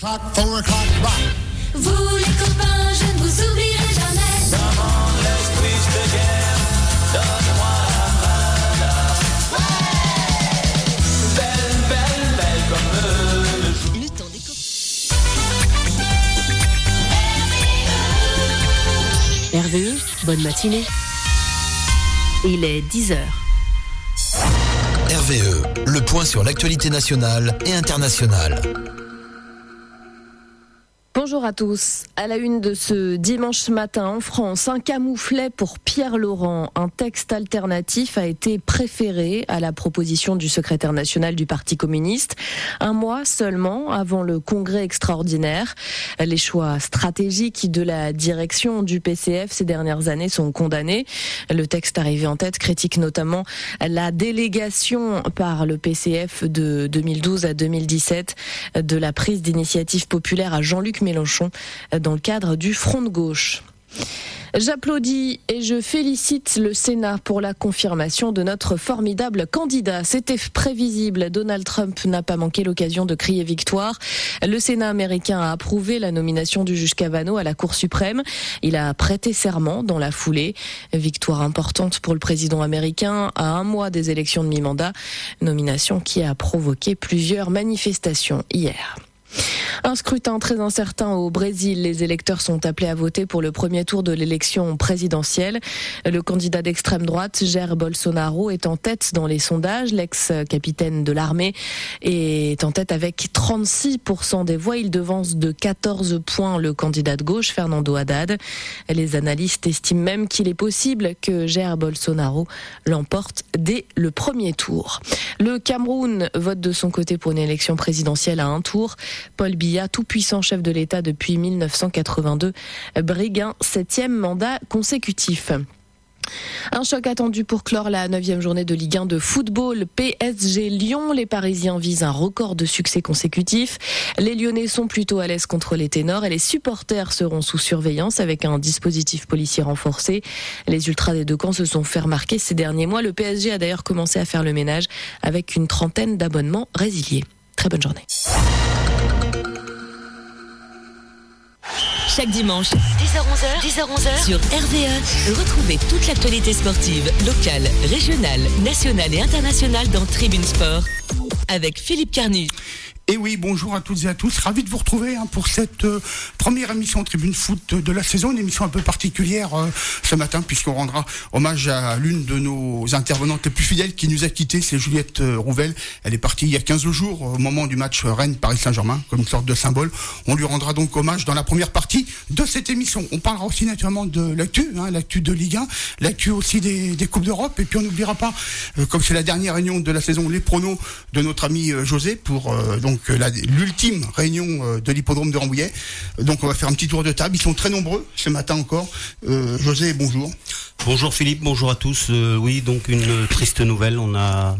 Vous les copains, je ne vous oublierai jamais. Demande l'esprit de guerre, donne-moi la main là. Ouais. Belle, belle, belle comme le jour. Le temps des copains. RVE, bonne matinée. Il est 10h. RVE, le point sur l'actualité nationale et internationale. Bonjour à tous. À la une de ce dimanche matin en France, un camouflet pour Pierre Laurent. Un texte alternatif a été préféré à la proposition du secrétaire national du Parti communiste. Un mois seulement avant le congrès extraordinaire. Les choix stratégiques de la direction du PCF ces dernières années sont condamnés. Le texte arrivé en tête critique notamment la délégation par le PCF de 2012 à 2017 de la prise d'initiative populaire à Jean-Luc Mélenchon dans le cadre du Front de gauche. J'applaudis et je félicite le Sénat pour la confirmation de notre formidable candidat. C'était prévisible. Donald Trump n'a pas manqué l'occasion de crier victoire. Le Sénat américain a approuvé la nomination du juge Kavanaugh à la Cour suprême. Il a prêté serment dans la foulée. Victoire importante pour le président américain à un mois des élections de mi-mandat. Nomination qui a provoqué plusieurs manifestations hier. Un scrutin très incertain au Brésil. Les électeurs sont appelés à voter pour le premier tour de l'élection présidentielle. Le candidat d'extrême droite, Jair Bolsonaro, est en tête dans les sondages. L'ex-capitaine de l'armée est en tête avec 36% des voix. Il devance de 14 points le candidat de gauche, Fernando Haddad. Les analystes estiment même qu'il est possible que Jair Bolsonaro l'emporte dès le premier tour. Le Cameroun vote de son côté pour une élection présidentielle à un tour. Paul Biya, tout-puissant chef de l'État depuis 1982, brigue un 7e mandat consécutif. Un choc attendu pour clore la 9e journée de Ligue 1 de football. PSG Lyon, les Parisiens visent un record de succès consécutif. Les Lyonnais sont plutôt à l'aise contre les ténors et les supporters seront sous surveillance avec un dispositif policier renforcé. Les ultras des deux camps se sont fait remarquer ces derniers mois. Le PSG a d'ailleurs commencé à faire le ménage avec une trentaine d'abonnements résiliés. Très bonne journée. Chaque dimanche, 10h-11h, sur RVE, retrouvez toute l'actualité sportive, locale, régionale, nationale et internationale dans Tribune Sport, avec Philippe Carnu. Et oui, bonjour à toutes et à tous, ravi de vous retrouver pour cette première émission Tribune Foot de la saison, une émission un peu particulière ce matin puisqu'on rendra hommage à l'une de nos intervenantes les plus fidèles qui nous a quittés, c'est Juliette Rouvel. Elle est partie il y a 15 jours au moment du match Rennes-Paris Saint-Germain comme une sorte de symbole. On lui rendra donc hommage dans la première partie de cette émission. On parlera aussi naturellement de l'actu, l'actu de Ligue 1, l'actu aussi des Coupes d'Europe et puis on n'oubliera pas, comme c'est la dernière réunion de la saison, les pronos de notre ami José pour donc l'ultime réunion de l'hippodrome de Rambouillet. Donc on va faire un petit tour de table. Ils sont très nombreux ce matin encore. José, bonjour. Bonjour Philippe, bonjour à tous. Oui, donc une triste nouvelle. On a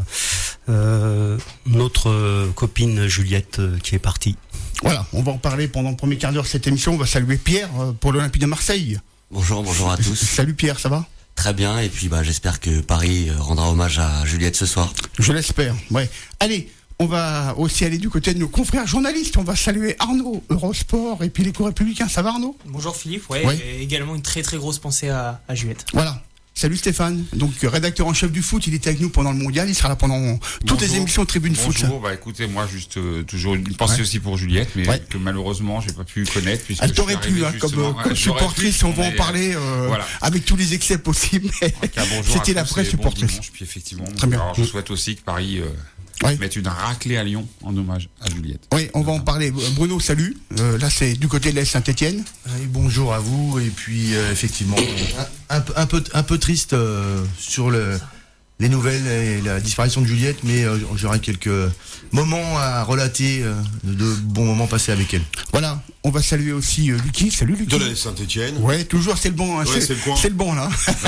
notre copine Juliette qui est partie. Voilà, on va en parler pendant le premier quart d'heure de cette émission. On va saluer Pierre pour l'Olympique de Marseille. Bonjour à tous. Salut Pierre, ça va ? Très bien, et puis j'espère que Paris rendra hommage à Juliette ce soir. Je l'espère, ouais. Allez, on va aussi aller du côté de nos confrères journalistes. On va saluer Arnaud, Eurosport, et puis l'Écho Républicain. Ça va Arnaud ? Bonjour Philippe, ouais. Et également une très très grosse pensée à Juliette. Voilà. Salut Stéphane, donc rédacteur en chef du foot, il était avec nous pendant le mondial, il sera là pendant toutes les émissions Tribune Foot. Bonjour, écoutez, moi juste toujours une pensée aussi pour Juliette, mais que malheureusement j'ai pas pu connaître. Elle t'aurait plu, comme supportrice, on va en parler avec tous les excès possibles, mais c'était la vraie supportrice. Bon puis effectivement, alors je souhaite aussi que Paris mettre une raclée à Lyon en hommage à Juliette. Oui, on va en parler. Bruno, salut. Là, c'est du côté de l'Est Saint-Etienne. Bonjour à vous. Et puis, effectivement, un peu triste sur les nouvelles et la disparition de Juliette, mais j'aurai quelques moments à relater de bons moments passés avec elle. Voilà, on va saluer aussi Lucky. Salut Lucky. De la Saint-Etienne. Ouais, toujours, c'est le bon. Hein, c'est le bon là.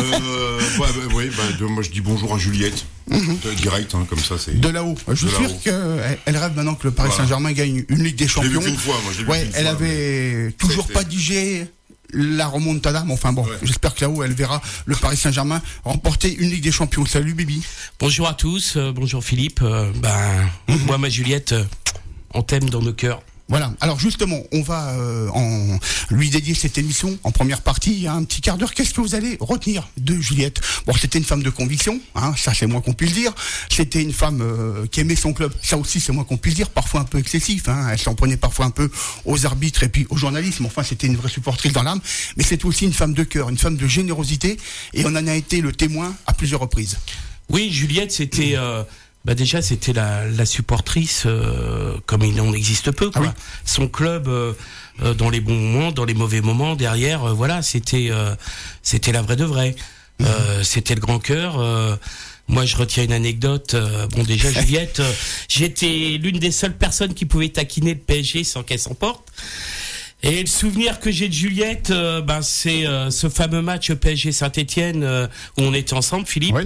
Moi je dis bonjour à Juliette. Direct, comme ça c'est. De là-haut. Je suis sûr qu'elle rêve maintenant que le Paris Saint-Germain gagne une Ligue des Champions. Je l'ai vu qu'une fois, moi. Elle avait toujours pas digéré la remontada, mais enfin bon, j'espère que là-haut elle verra le Paris Saint-Germain remporter une Ligue des Champions. Salut Bibi. Bonjour à tous, bonjour Philippe. Moi ma Juliette, on t'aime dans nos cœurs. Voilà. Alors justement, on va lui dédier cette émission en première partie. Il y a un petit quart d'heure. Qu'est-ce que vous allez retenir de Juliette? Bon, c'était une femme de conviction, hein, ça c'est moins qu'on puisse dire. C'était une femme qui aimait son club, ça aussi c'est moins qu'on puisse dire. Parfois un peu excessif, hein. Elle s'en prenait parfois un peu aux arbitres et puis au journalisme. Enfin, c'était une vraie supportrice dans l'âme. Mais c'était aussi une femme de cœur, une femme de générosité. Et on en a été le témoin à plusieurs reprises. Oui, Juliette, c'était... déjà c'était la supportrice comme il en existe peu, quoi. Ah oui. Son club dans les bons moments, dans les mauvais moments, derrière voilà, c'était la vraie de vraie. C'était le grand cœur. Moi je retiens une anecdote. Déjà Juliette, j'étais l'une des seules personnes qui pouvait taquiner le PSG sans qu'elle s'emporte. Et le souvenir que j'ai de Juliette, c'est ce fameux match PSG Saint-Étienne où on était ensemble, Philippe,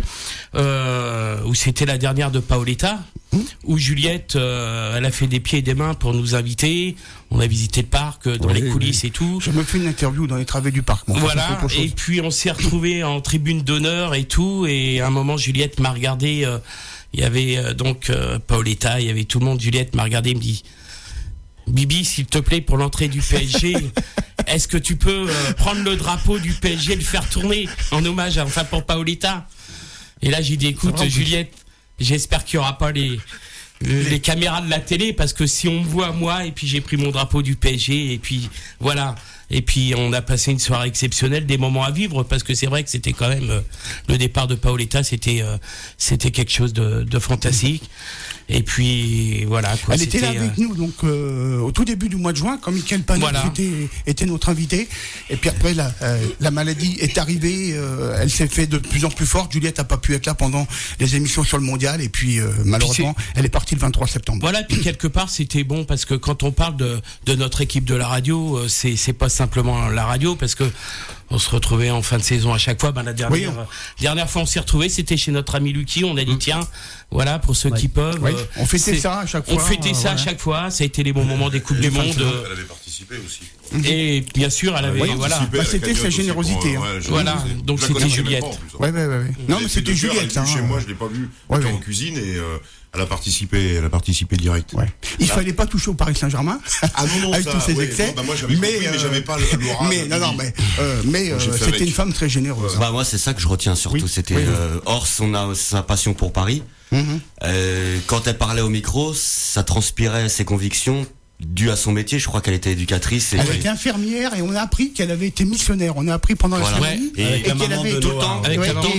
où c'était la dernière de Paoletta, où Juliette, elle a fait des pieds et des mains pour nous inviter. On a visité le parc dans les coulisses et tout. Je me fais une interview dans les travées du parc. Moi. Voilà. Et puis on s'est retrouvés en tribune d'honneur et tout. Et à un moment, Juliette m'a regardé. Il y avait Paoletta, il y avait tout le monde. Juliette m'a regardé, et me dit: Bibi, s'il te plaît, pour l'entrée du PSG, est-ce que tu peux prendre le drapeau du PSG et le faire tourner en hommage pour Paoletta? Et là, j'ai dit: écoute, Juliette, j'espère qu'il n'y aura pas les caméras de la télé, parce que si on me voit moi, et puis j'ai pris mon drapeau du PSG, et puis voilà. Et puis on a passé une soirée exceptionnelle, des moments à vivre, parce que c'est vrai que c'était quand même le départ de Paoletta, c'était quelque chose de fantastique. Et puis voilà quoi. Elle était là avec nous donc au tout début du mois de juin, quand Michael Panet était notre invité. Et puis après la maladie est arrivée, elle s'est fait de plus en plus forte. Juliette n'a pas pu être là pendant les émissions sur le mondial, et puis malheureusement elle est partie le 23 septembre. Voilà, puis quelque part c'était bon, parce que quand on parle de notre équipe de la radio, c'est pas simplement la radio, parce que on se retrouvait en fin de saison à chaque fois. La dernière fois on s'est retrouvés, c'était chez notre ami Lucky. On a dit tiens, voilà, pour ceux qui peuvent. On fêtait ça à chaque fois. On fêtait ça à chaque fois. Ça a été les bons moments des Coupes du Monde. Elle avait participé aussi. Et bien sûr, elle avait c'était sa générosité. Voilà, donc c'était Juliette. Non, mais c'était Juliette. Chez moi, je l'ai pas vue. J'étais en cuisine et elle a participé direct. Il fallait pas toucher au Paris Saint-Germain. Ah non, avec tous ses excès. Moi j'avais compris, mais j'avais pas l'aura. Mais c'était une femme très généreuse. Moi c'est ça que je retiens surtout. C'était Ors, on a sa passion pour Paris. Quand elle parlait au micro, ça transpirait ses convictions dû à son métier. Je crois qu'elle était éducatrice. Elle était infirmière, et on a appris qu'elle avait été missionnaire. On a appris pendant la cérémonie. Et qu'elle avait tout le temps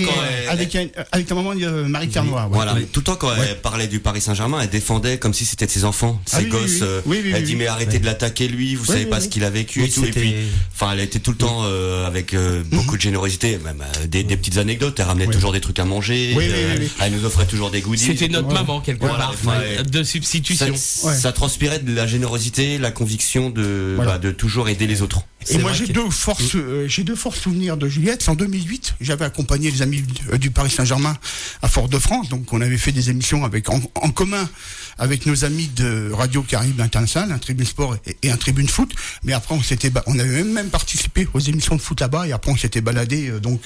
avec la maman de Marie Carnois. Voilà, tout le temps quand elle parlait du Paris Saint-Germain, elle défendait comme si c'était de ses enfants, ses gosses. Elle dit mais arrêtez de l'attaquer lui, vous savez pas ce qu'il a vécu et tout. Et puis, elle était tout le temps avec beaucoup de générosité, même des petites anecdotes. Elle ramenait toujours des trucs à manger. Elle nous offrait toujours des goodies. C'était notre maman quelque part, de substitution. Ça transpirait de la générosité, la conviction de toujours aider les autres. Et moi j'ai deux forts souvenirs de Juliette. En 2008, j'avais accompagné les amis du Paris Saint-Germain à Fort-de-France, donc on avait fait des émissions en commun avec nos amis de Radio Caraïbes International, un Tribune Sport et un Tribune Foot. Mais après on avait même participé aux émissions de foot là-bas, et après on s'était baladé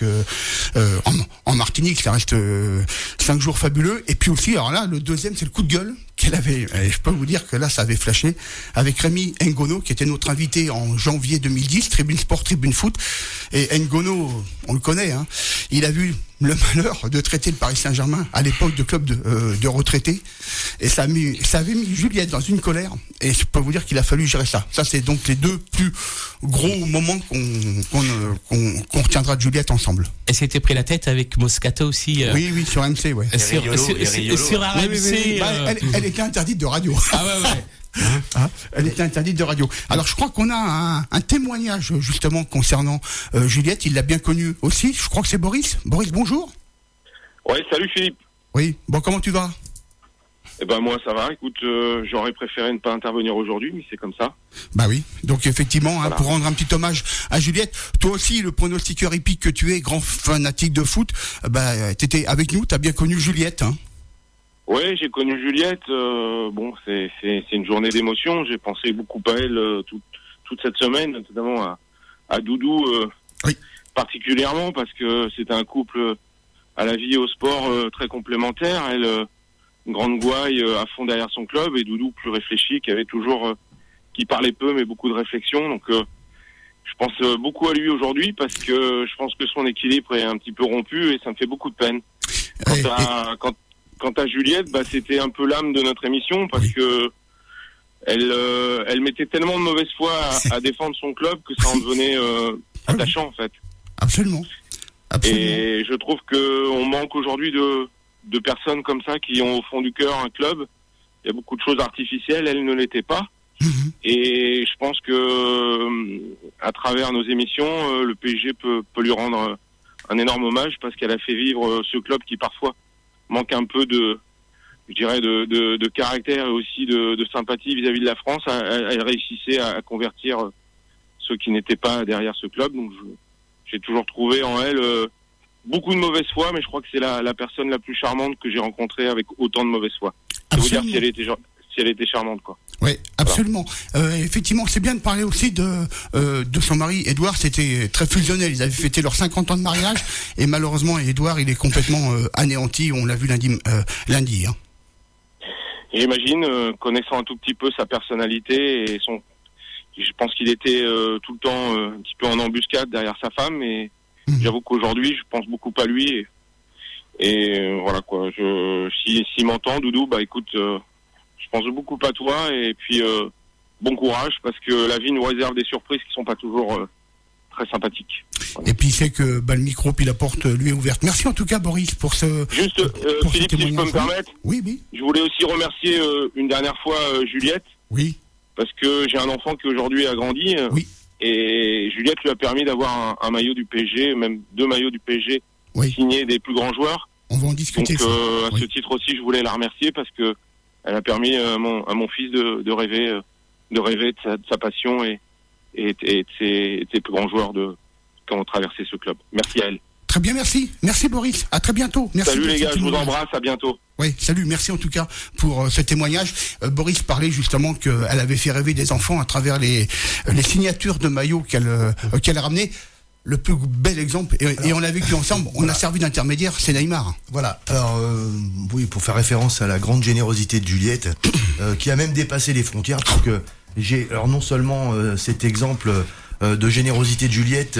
en Martinique. Ça reste 5 jours fabuleux. Et puis aussi, alors là, le deuxième, c'est le coup de gueule qu'elle avait. Et je peux vous dire que là, ça avait flashé avec Rémi Ngono, qui était notre invité en janvier 2010, Tribune Sport, Tribune Foot. Et Ngono, on le connaît, hein, il a vu le malheur de traiter le Paris Saint-Germain à l'époque de club de retraités, et ça avait mis Juliette dans une colère, et je peux vous dire qu'il a fallu gérer ça. Ça, c'est donc les deux plus gros moments qu'on retiendra de Juliette ensemble. Elle s'était pris la tête avec Moscato aussi. Oui, sur MC, ouais. Sur RMC. Elle était interdite de radio. Ah ouais. Elle était interdite de radio. Alors je crois qu'on a un témoignage justement concernant Juliette. Il l'a bien connue aussi. Je crois que c'est Boris. Boris, bonjour. Ouais, salut Philippe. Oui, bon, comment tu vas? Moi ça va, écoute, j'aurais préféré ne pas intervenir aujourd'hui, mais c'est comme ça. Bah oui, donc effectivement, voilà. Pour rendre un petit hommage à Juliette, toi aussi, le pronostiqueur hippique que tu es, grand fanatique de foot, t'étais avec nous, t'as bien connu Juliette, hein? Oui, j'ai connu Juliette. C'est une journée d'émotion. J'ai pensé beaucoup à elle toute cette semaine, notamment à Doudou particulièrement, parce que c'était un couple à la vie et au sport très complémentaire. Elle, une grande gouaille à fond derrière son club, et Doudou plus réfléchi, qui avait toujours qui parlait peu mais beaucoup de réflexion. Donc je pense beaucoup à lui aujourd'hui parce que je pense que son équilibre est un petit peu rompu et ça me fait beaucoup de peine. Quant à Juliette, bah, c'était un peu l'âme de notre émission parce que elle mettait tellement de mauvaise foi à défendre son club que ça en devenait attachant en fait. Absolument. Et je trouve que on manque aujourd'hui de personnes comme ça qui ont au fond du cœur un club. Il y a beaucoup de choses artificielles, elle ne l'était pas. Et je pense que à travers nos émissions, le PSG peut lui rendre un énorme hommage parce qu'elle a fait vivre ce club qui parfois manque un peu de caractère et aussi de sympathie vis-à-vis de la France. Elle réussissait à convertir ceux qui n'étaient pas derrière ce club. Donc j'ai toujours trouvé en elle beaucoup de mauvaise foi, mais je crois que c'est la personne la plus charmante que j'ai rencontrée avec autant de mauvaise foi. Je vous dire si elle était charmante, quoi. Oui, absolument. Effectivement, c'est bien de parler aussi de son mari, Édouard. C'était très fusionnel. Ils avaient fêté leurs 50 ans de mariage et malheureusement, Édouard, il est complètement anéanti. On l'a vu lundi. Hein. J'imagine, connaissant un tout petit peu sa personnalité et je pense qu'il était tout le temps un petit peu en embuscade derrière sa femme. Et j'avoue qu'aujourd'hui, je pense beaucoup à lui. Et voilà quoi. S'il m'entend, Doudou, bah écoute. Je pense beaucoup à toi et puis bon courage parce que la vie nous réserve des surprises qui sont pas toujours très sympathiques. Voilà. Et puis c'est que le micro puis la porte lui est ouverte. Merci en tout cas Boris pour ce. Juste Philippe, si je peux me permettre. Oui. Je voulais aussi remercier une dernière fois Juliette. Oui. Parce que j'ai un enfant qui aujourd'hui a grandi. Oui. Et Juliette lui a permis d'avoir un maillot du PSG, même 2 maillots du PSG signés des plus grands joueurs. On va en discuter. Donc à ce titre aussi, je voulais la remercier parce que elle a permis à mon fils de rêver de sa passion et de ses plus grands joueurs qui ont traversé ce club. Merci à elle. Très bien, merci. Merci Boris. À très bientôt. Merci. Salut les gars, je vous embrasse. À bientôt. Oui, salut. Merci en tout cas pour ce témoignage. Boris parlait justement qu'elle avait fait rêver des enfants à travers les signatures de maillots qu'elle a ramenées. Le plus bel exemple, et on l'a vécu ensemble, on a servi d'intermédiaire, c'est Neymar. Voilà, alors oui, pour faire référence à la grande générosité de Juliette, qui a même dépassé les frontières, parce que j'ai, alors non seulement cet exemple de générosité de Juliette,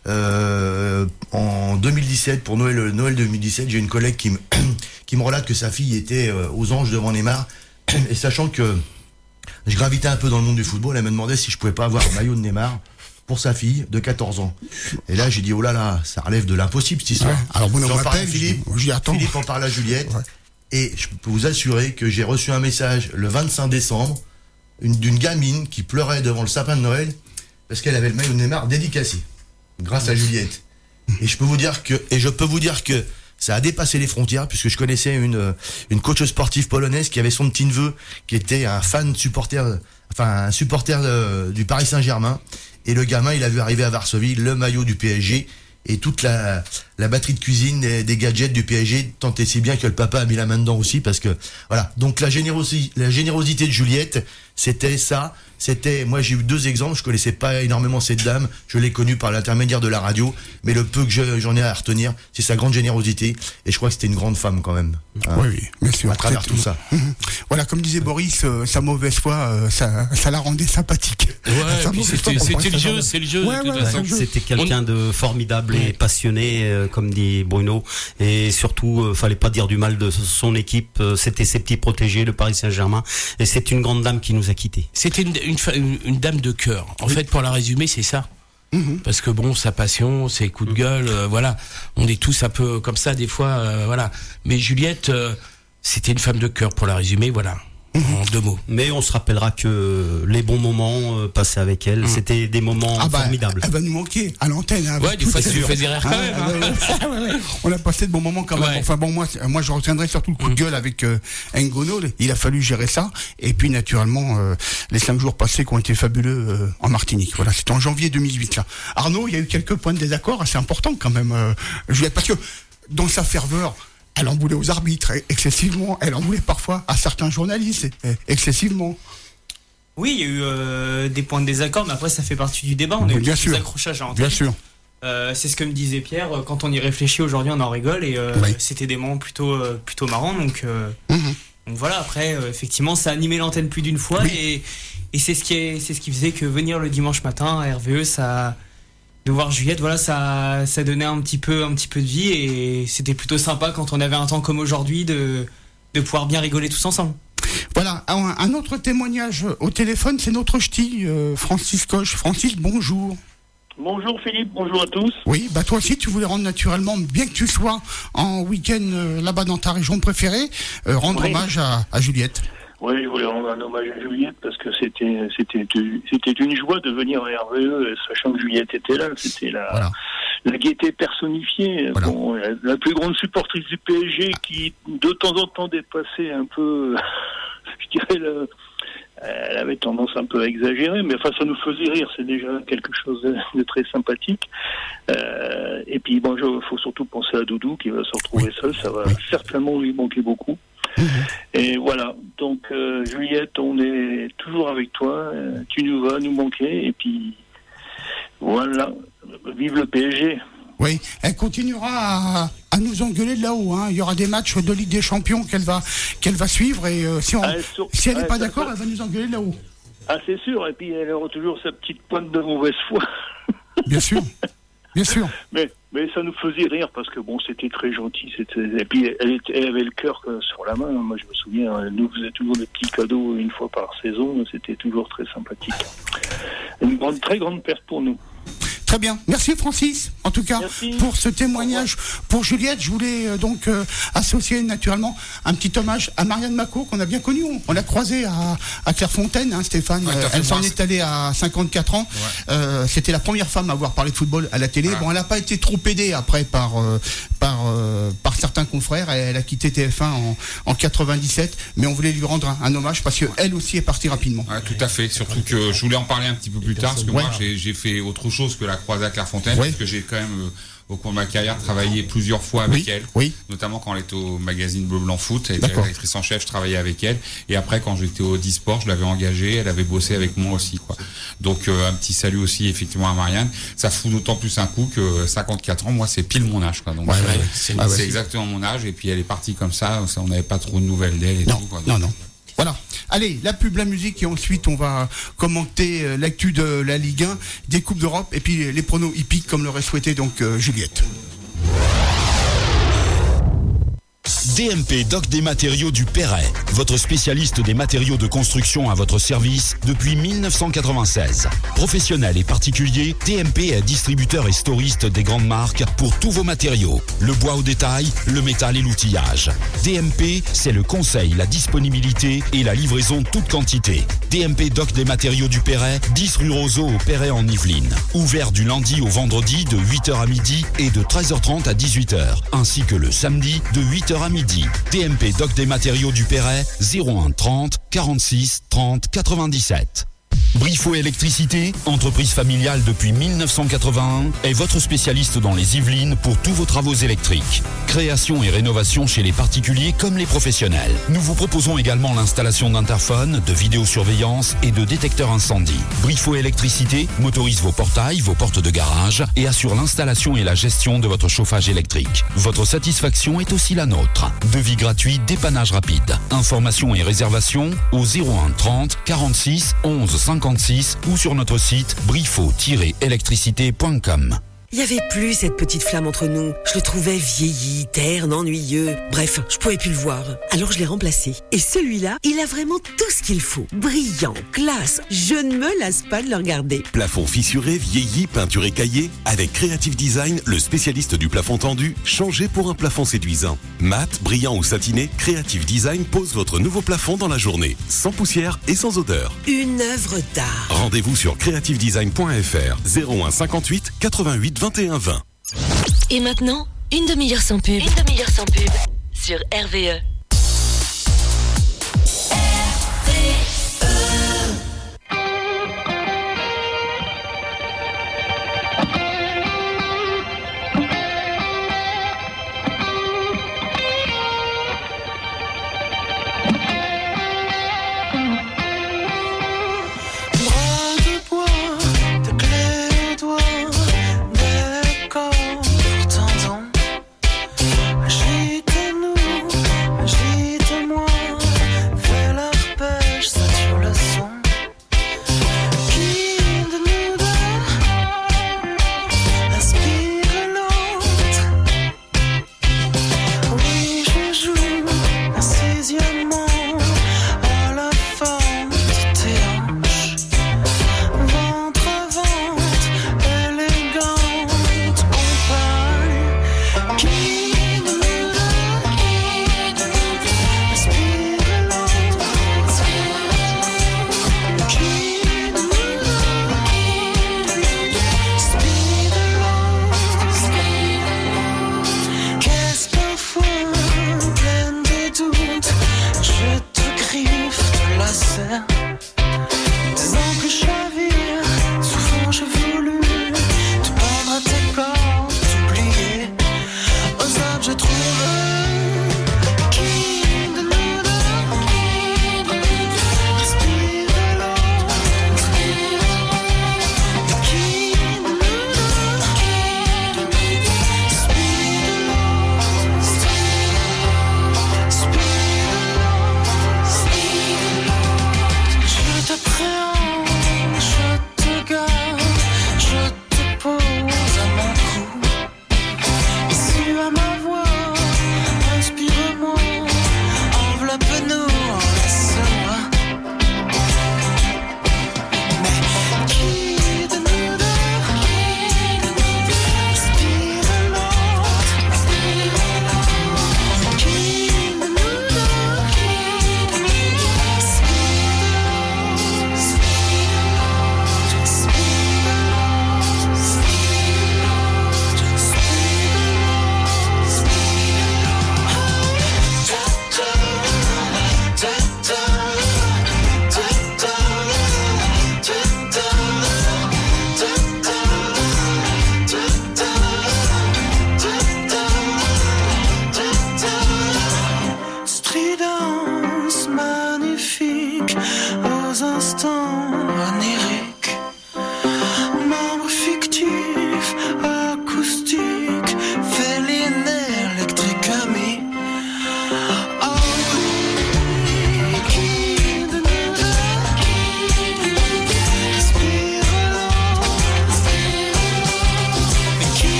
en 2017, pour Noël 2017, j'ai une collègue qui me relate que sa fille était aux anges devant Neymar, et sachant que je gravitais un peu dans le monde du football, elle me demandait si je pouvais pas avoir un maillot de Neymar pour sa fille de 14 ans. Et là, j'ai dit, oh là là, ça relève de l'impossible, cette histoire. Ouais. Alors, vous j'en parle à Philippe, Philippe en parle à Juliette. Ouais. Et je peux vous assurer que j'ai reçu un message le 25 décembre d'une gamine qui pleurait devant le sapin de Noël parce qu'elle avait le maillot de Neymar dédicacé. Grâce à Juliette. Et je peux vous dire que ça a dépassé les frontières puisque je connaissais une coach sportive polonaise qui avait son petit neveu qui était un supporter du Paris Saint-Germain. Et le gamin, il a vu arriver à Varsovie le maillot du PSG et toute la batterie de cuisine des gadgets du PSG, tant et si bien que le papa a mis la main dedans aussi parce que voilà. Donc la générosité de Juliette, c'était ça. Moi j'ai eu 2 exemples, je connaissais pas énormément cette dame, je l'ai connue par l'intermédiaire de la radio, mais le peu que j'en ai à retenir, c'est sa grande générosité et je crois que c'était une grande femme quand même. Oui, bien sûr. À travers tout ça. Voilà, comme disait Boris, sa mauvaise foi, ça la rendait sympathique. Ouais, c'est le jeu. C'était quelqu'un de formidable et passionné, comme dit Bruno, et surtout, fallait pas dire du mal de son équipe. C'était ses petits protégés, le Paris Saint-Germain, et c'est une grande dame qui nous a quittés. C'était une dame de cœur. En fait, pour la résumer, c'est ça. Parce que bon, sa passion, ses coups de gueule, voilà. On est tous un peu comme ça des fois, voilà. Mais Juliette, c'était une femme de cœur, pour la résumer, voilà. En 2 mots. Mais on se rappellera que les bons moments passés avec elle, c'était des moments formidables. Elle va nous manquer à l'antenne. Hein, ouais, des fois, ça lui fait des rires quand même. On a passé de bons moments quand même. Ouais. Enfin bon, moi, je retiendrai surtout le coup de gueule avec N'Gono. Il a fallu gérer ça. Et puis, naturellement, les 5 jours passés qui ont été fabuleux en Martinique. Voilà, c'était en janvier 2008. Là. Arnaud, il y a eu quelques points de désaccord assez importants quand même. Juliette, parce que dans sa ferveur, elle en voulait aux arbitres excessivement, elle en voulait parfois à certains journalistes excessivement. Oui, il y a eu des points de désaccord, mais après ça fait partie du débat, on a eu des accrochages à entendre. Bien sûr. C'est ce que me disait Pierre, quand on y réfléchit aujourd'hui on en rigole et c'était des moments plutôt marrants, donc Donc voilà, après, effectivement, ça a animé l'antenne plus d'une fois et c'est ce qui faisait que venir le dimanche matin à RVE, de voir Juliette, voilà, ça donnait un petit peu de vie et c'était plutôt sympa quand on avait un temps comme aujourd'hui de pouvoir bien rigoler tous ensemble. Voilà, un autre témoignage au téléphone, c'est notre ch'ti, Francis Coche. Francis, bonjour. Bonjour Philippe, bonjour à tous. Oui, toi aussi tu voulais rendre naturellement, bien que tu sois en week-end là-bas dans ta région préférée, rendre hommage à Juliette. Oui, je voulais rendre un hommage à Juliette parce que c'était une joie de venir à RVE, sachant que Juliette était là. C'était la gaieté personnifiée. Voilà. Bon, la plus grande supportrice du PSG qui, de temps en temps, dépassait un peu, je dirais, elle avait tendance un peu à exagérer, mais enfin, ça nous faisait rire. C'est déjà quelque chose de très sympathique. Et puis, bon, faut surtout penser à Doudou qui va se retrouver seul. Ça va certainement lui manquer beaucoup. Et voilà, donc Juliette, on est toujours avec toi, tu nous vas nous manquer, et puis voilà, vive le PSG. Oui, elle continuera à nous engueuler de là-haut, hein. Il y aura des matchs de Ligue des Champions qu'elle va suivre, et si elle n'est pas d'accord, elle va nous engueuler de là-haut. Ah, c'est sûr, et puis elle aura toujours sa petite pointe de mauvaise foi. Bien sûr. Bien sûr. Mais ça nous faisait rire parce que bon, c'était très gentil. Et puis elle avait le cœur sur la main. Moi, je me souviens, elle nous faisait toujours des petits cadeaux une fois par saison. C'était toujours très sympathique. Une très grande perte pour nous. Très bien. Merci Francis, en tout cas, pour ce témoignage. Pour Juliette, je voulais donc associer naturellement un petit hommage à Marianne Macot, qu'on a bien connue. On l'a croisée à Clairefontaine, hein, Stéphane. Elle s'en est allée à 54 ans. Ouais. C'était la première femme à avoir parlé de football à la télé. Ouais. Bon, elle n'a pas été trop aidée après par certains confrères. Elle a quitté TF1 en 97, mais on voulait lui rendre un hommage parce qu'elle aussi est partie rapidement. Ouais, tout à fait. Surtout que je voulais en parler un petit peu plus tard, parce que moi, j'ai fait autre chose que la croisée à Clairefontaine, parce que j'ai quand même au cours de ma carrière travaillé plusieurs fois avec elle, notamment quand elle était au magazine Bleu Blanc Foot, elle était rédactrice en chef, je travaillais avec elle, et après quand j'étais au Disport, je l'avais engagée, elle avait bossé avec moi aussi, quoi. Donc un petit salut aussi effectivement à Marianne. Ça fout d'autant plus un coup que 54 ans, moi c'est pile mon âge, quoi. Donc c'est exactement mon âge, et puis elle est partie comme ça, on n'avait pas trop de nouvelles d'elle et tout, quoi. Donc, non. Voilà. Allez, la pub, la musique, et ensuite on va commenter l'actu de la Ligue 1, des Coupes d'Europe, et puis les pronos hippiques comme l'aurait souhaité donc Juliette. DMP Doc des matériaux du Perret, votre spécialiste des matériaux de construction à votre service depuis 1996. Professionnels et particuliers, DMP est distributeur et storiste des grandes marques pour tous vos matériaux. Le bois au détail, le métal et l'outillage. DMP, c'est le conseil, la disponibilité et la livraison toute quantité. DMP Doc des matériaux du Perret, 10 rue Roseau au Perret en Yvelines. Ouvert du lundi au vendredi de 8h à midi et de 13h30 à 18h. Ainsi que le samedi de 8h à midi. DMP Doc des matériaux du Perret, 01 30 46 30 97. Briffaut Électricité, entreprise familiale depuis 1981, est votre spécialiste dans les Yvelines pour tous vos travaux électriques. Création et rénovation chez les particuliers comme les professionnels. Nous vous proposons également l'installation d'interphones, de vidéosurveillance et de détecteurs incendie. Briffaut Électricité motorise vos portails, vos portes de garage et assure l'installation et la gestion de votre chauffage électrique. Votre satisfaction est aussi la nôtre. Devis gratuit, dépannage rapide. Informations et réservations au 01 30 46 11 56 ou sur notre site briffaut-électricité.com. Il n'y avait plus cette petite flamme entre nous. Je le trouvais vieilli, terne, ennuyeux. Bref, je pouvais plus le voir. Alors je l'ai remplacé. Et celui-là, il a vraiment tout ce qu'il faut. Brillant, classe. Je ne me lasse pas de le regarder. Plafond fissuré, vieilli, peinture écaillée. Avec Creative Design, le spécialiste du plafond tendu, changez pour un plafond séduisant. Mat, brillant ou satiné, Creative Design pose votre nouveau plafond dans la journée. Sans poussière et sans odeur. Une œuvre d'art. Rendez-vous sur creativedesign.fr 01 58 88 21 20. Et maintenant, une demi-heure sans pub. Une demi-heure sans pub sur RVE. Agitez-nous,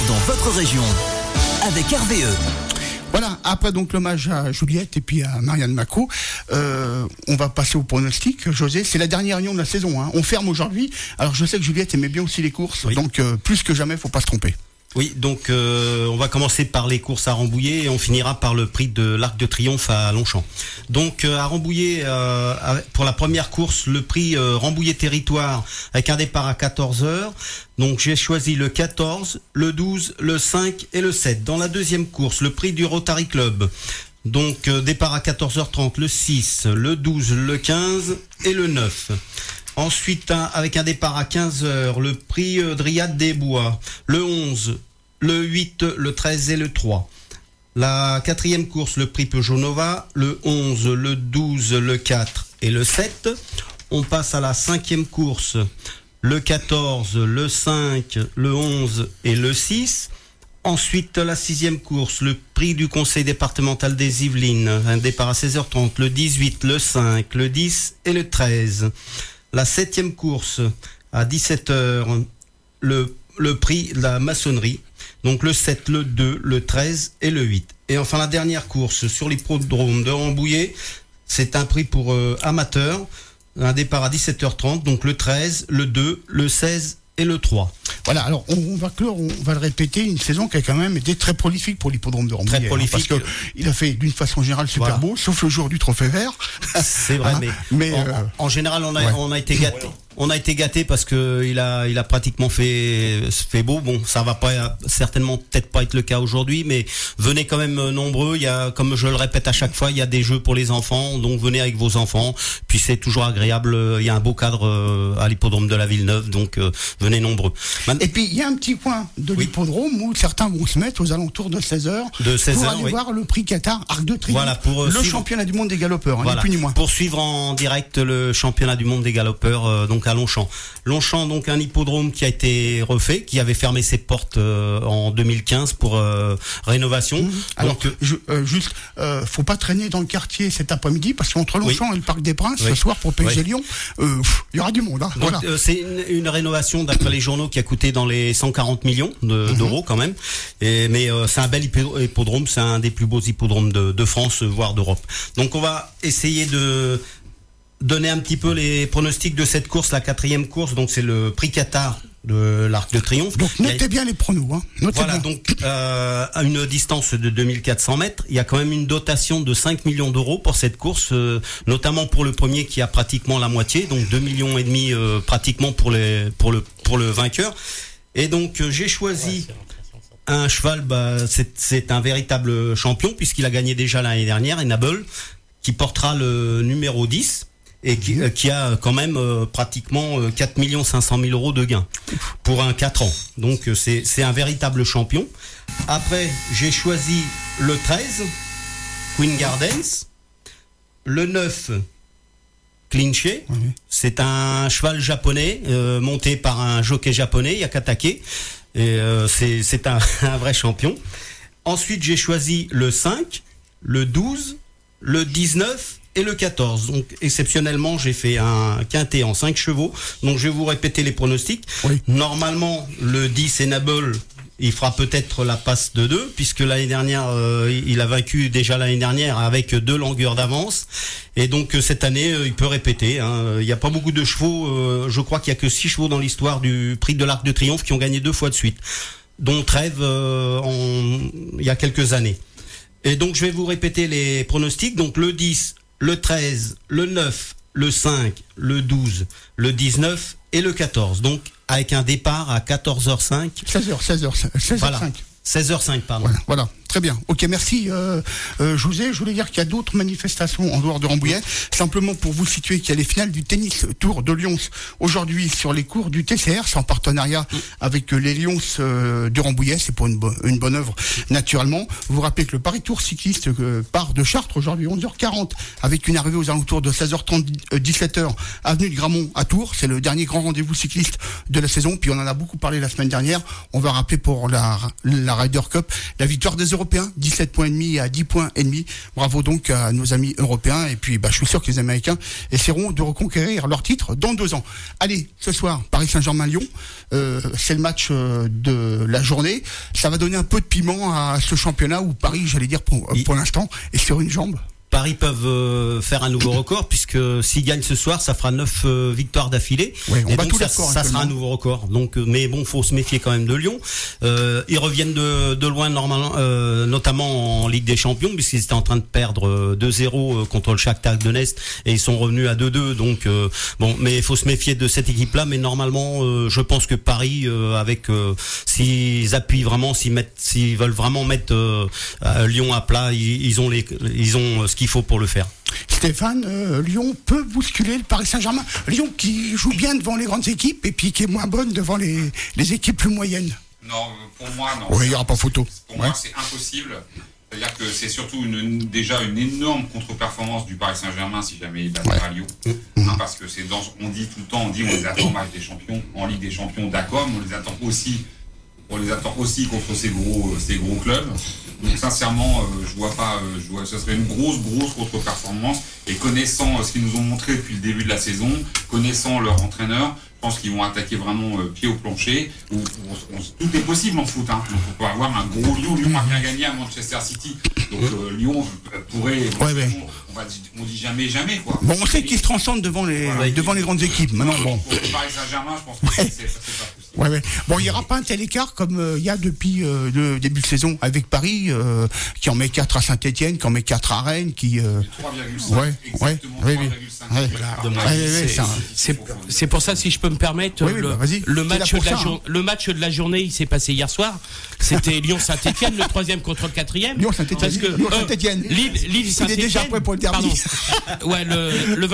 dans votre région avec RVE. Voilà, après donc l'hommage à Juliette et puis à Marianne Macot, on va passer au pronostic. José, c'est la dernière réunion de la saison, hein. On ferme aujourd'hui. Alors je sais que Juliette aimait bien aussi les courses, donc plus que jamais, faut pas se tromper. Oui, donc on va commencer par les courses à Rambouillet et on finira par le prix de l'Arc de Triomphe à Longchamp. Donc à Rambouillet, pour la première course, le prix Rambouillet Territoire avec un départ à 14h. Donc j'ai choisi le 14, le 12, le 5 et le 7. Dans la deuxième course, le prix du Rotary Club. Donc départ à 14h30, le 6, le 12, le 15 et le 9. Ensuite, avec un départ à 15h, le prix Dryade des Bois, le 11, le 8, le 13 et le 3. La quatrième course, le prix Peugeot Nova, le 11, le 12, le 4 et le 7. On passe à la cinquième course, le 14, le 5, le 11 et le 6. Ensuite, la sixième course, le prix du conseil départemental des Yvelines, un départ à 16h30, le 18, le 5, le 10 et le 13. La septième course, à 17h, le prix de la maçonnerie. Donc le 7, le 2, le 13 et le 8. Et enfin la dernière course sur l'hippodrome de Rambouillet, c'est un prix pour amateurs. Un départ à 17h30, donc le 13, le 2, le 16 et le 3. Voilà, alors on va clore, on va le répéter, une saison qui a quand même été très prolifique pour l'hippodrome de Rambouillet. Très prolifique. Parce qu'il a fait d'une façon générale super beau, sauf le jour du trophée vert. C'est vrai, mais en général on a été gâtés. On a été gâtés parce que il a pratiquement fait beau. Bon, ça va pas certainement peut-être pas être le cas aujourd'hui, mais venez quand même nombreux. Il y a, comme je le répète à chaque fois, il y a des jeux pour les enfants, donc venez avec vos enfants. Puis c'est toujours agréable. Il y a un beau cadre à l'hippodrome de la Villeneuve, donc venez nombreux. Et puis il y a un petit coin de l'hippodrome où certains vont se mettre aux alentours de 16h pour aller voir le prix Qatar Arc de Triomphe. Voilà, pour le championnat du monde des galopeurs, voilà, ni plus ni moins. Pour suivre en direct le championnat du monde des galopeurs, donc à Longchamp. Longchamp, donc un hippodrome qui a été refait, qui avait fermé ses portes en 2015 pour rénovation. Alors juste, faut pas traîner dans le quartier cet après-midi parce qu'entre Longchamp et le Parc des Princes, ce soir pour PSG Lyon, il y aura du monde. Hein. Donc, voilà. C'est une rénovation d'après les journaux qui a coûté dans les 140 millions d'euros quand même. Mais c'est un bel hippodrome, c'est un des plus beaux hippodromes de France, voire d'Europe. Donc on va essayer de donner un petit peu les pronostics de cette course, la quatrième course. Donc c'est le prix Qatar de l'Arc de Triomphe. Donc notez bien les pronos. Hein. Voilà, donc à une distance de 2400 mètres, il y a quand même une dotation de 5 millions d'euros pour cette course, notamment pour le premier qui a pratiquement la moitié, donc 2,5 millions pratiquement pour le vainqueur. Et donc j'ai choisi un cheval, c'est un véritable champion puisqu'il a gagné déjà l'année dernière, Enable, qui portera le numéro 10. Et qui a quand même pratiquement 4 500 000 euros de gains pour un 4 ans. Donc c'est un véritable champion. Après, j'ai choisi le 13, Queen Gardens, le 9, Clinché. C'est un cheval japonais monté par un jockey japonais, Yakatake. Et c'est un vrai champion. Ensuite, j'ai choisi le 5, le 12, le 19 et le 14. Donc exceptionnellement, j'ai fait un quintet en 5 chevaux. Donc je vais vous répéter les pronostics. Normalement, le 10 Enable, il fera peut-être la passe de 2 puisque l'année dernière, il a vaincu déjà l'année dernière avec 2 longueurs d'avance. Et donc cette année, il peut répéter. Hein. Il n'y a pas beaucoup de chevaux. Je crois qu'il n'y a que 6 chevaux dans l'histoire du prix de l'Arc de Triomphe qui ont gagné 2 fois de suite, dont Trèves il y a quelques années. Et donc je vais vous répéter les pronostics. Donc le 10, le 13, le 9, le 5, le 12, le 19 et le 14. Donc, avec un départ à 14h05. 16h05. Voilà. 16h05, pardon. Voilà. Très bien. Ok, merci José. Je voulais dire qu'il y a d'autres manifestations en dehors de Rambouillet. Simplement pour vous situer qu'il y a les finales du tennis Tour de Lyons aujourd'hui sur les cours du TCR. C'est en partenariat avec les Lions de Rambouillet. C'est pour une bonne œuvre, naturellement. Vous vous rappelez que le Paris Tour cycliste part de Chartres aujourd'hui 11h40 avec une arrivée aux alentours de 16h30, 17h, avenue de Gramont à Tours. C'est le dernier grand rendez-vous cycliste de la saison. Puis on en a beaucoup parlé la semaine dernière. On va rappeler pour la Ryder Cup la victoire des Européens Européens, 17 points et demi à 10 points et demi. Bravo donc à nos amis européens. Et puis, je suis sûr que les Américains essaieront de reconquérir leur titre dans 2 ans. Allez, ce soir, Paris Saint-Germain-Lyon. C'est le match de la journée. Ça va donner un peu de piment à ce championnat où Paris, j'allais dire pour l'instant, est sur une jambe. Paris peuvent faire un nouveau record puisque s'ils gagnent ce soir, ça fera 9 victoires d'affilée. Oui, on et bat donc tout d'accord, ça sera un nouveau record. Donc, mais bon, faut se méfier quand même de Lyon. Ils reviennent de loin normalement, notamment en Ligue des Champions puisqu'ils étaient en train de perdre 2-0 contre le Shakhtar Donetsk et ils sont revenus à 2-2. Donc bon, mais il faut se méfier de cette équipe-là. Mais normalement, je pense que Paris, avec s'ils appuient vraiment, s'ils veulent vraiment mettre Lyon à plat, ils ont ce qu'il faut pour le faire. Stéphane, Lyon peut bousculer le Paris Saint-Germain. Lyon qui joue bien devant les grandes équipes et puis qui est moins bonne devant les équipes plus moyennes. Non, pour moi, non. Oui, il n'y aura pas photo. Pour moi, c'est impossible. C'est-à-dire que c'est surtout déjà une énorme contre-performance du Paris Saint-Germain si jamais il battra Lyon. Parce que on dit tout le temps, on les attend en Ligue des Champions. En Ligue des Champions, d'accord, mais on les attend aussi contre ces gros clubs. Donc sincèrement, ce serait une grosse contre-performance. Et connaissant ce qu'ils nous ont montré depuis le début de la saison, connaissant leur entraîneur, je pense qu'ils vont attaquer vraiment pied au plancher. Tout est possible en foot. Donc on peut avoir un gros Lyon. Lyon a bien gagné à Manchester City. Donc Lyon pourrait... On dit jamais quoi. Bon, on sait qu'ils se transcendent devant les grandes équipes. Maintenant, bon. Pour le Paris Saint-Germain, je pense que c'est pas possible. Ouais. Bon, il n'y aura pas un tel écart comme il y a depuis le début de saison avec Paris, qui en met 4 à Saint-Etienne, qui en met 4 à Rennes, qui... 3,5. Exactement 3,5. C'est pour ça, si je peux me permettre, le match de la journée, il s'est passé hier soir. C'était Lyon-Saint-Etienne, le 3e contre le 4e. Lyon-Saint-Etienne. Lille-Saint-Etienne. Il est déjà prêt pour le derby. Le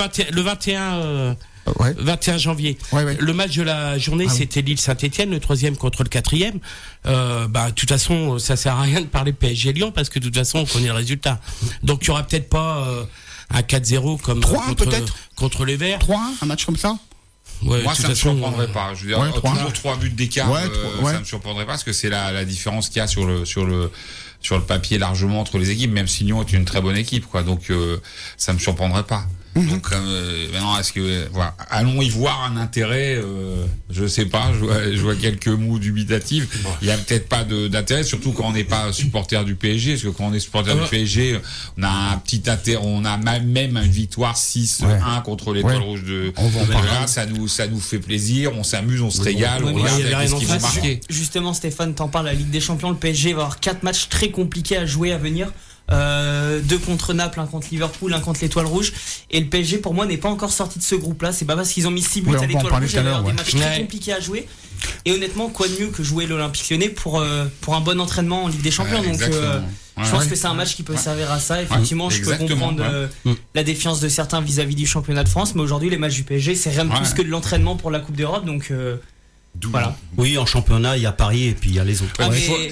21 janvier. Le match de la journée, c'était Lille-Saint-Etienne, le 3e contre le 4e. De toute façon, ça sert à rien de parler PSG Lyon parce que de toute façon, on connaît le résultat. Donc, il n'y aura peut-être pas un 4-0 comme 3-1 peut-être contre les Verts. 3-1, un match comme ça. Moi, ça ne me surprendrait pas. Je veux dire, toujours 3 buts d'écart, ça ne me surprendrait pas parce que c'est la différence qu'il y a sur le papier largement entre les équipes, même si Lyon est une très bonne équipe, quoi. Donc, ça me surprendrait pas. Donc maintenant, allons y voir un intérêt, je sais pas, je vois quelques mots dubitatifs. Il y a peut-être pas d'intérêt, surtout quand on n'est pas supporter du PSG, parce que quand on est supporter du PSG, on a un petit intérêt, on a même une victoire 6-1 contre l'Étoile Rouge de là, ça nous fait plaisir, on s'amuse, on se régale, on regarde ce qu'ils vont marquer. Justement, Stéphane, t'en parles, la Ligue des Champions, le PSG va avoir 4 matchs très compliqués à jouer à venir. 2 contre Naples, 1 contre Liverpool, 1 contre l'Étoile Rouge. Et le PSG, pour moi, n'est pas encore sorti de ce groupe-là. C'est pas parce qu'ils ont mis 6 buts à l'Étoile Rouge, il va y avoir des matchs très compliqués à jouer. Et honnêtement, quoi de mieux que jouer l'Olympique Lyonnais pour un bon entraînement en Ligue des Champions. Donc je pense que c'est un match qui peut servir à ça. Effectivement, je peux comprendre la défiance de certains vis-à-vis du championnat de France, mais aujourd'hui, les matchs du PSG, c'est rien de plus que de l'entraînement pour la Coupe d'Europe. Donc voilà. Oui, en championnat, il y a Paris et puis il y a les autres.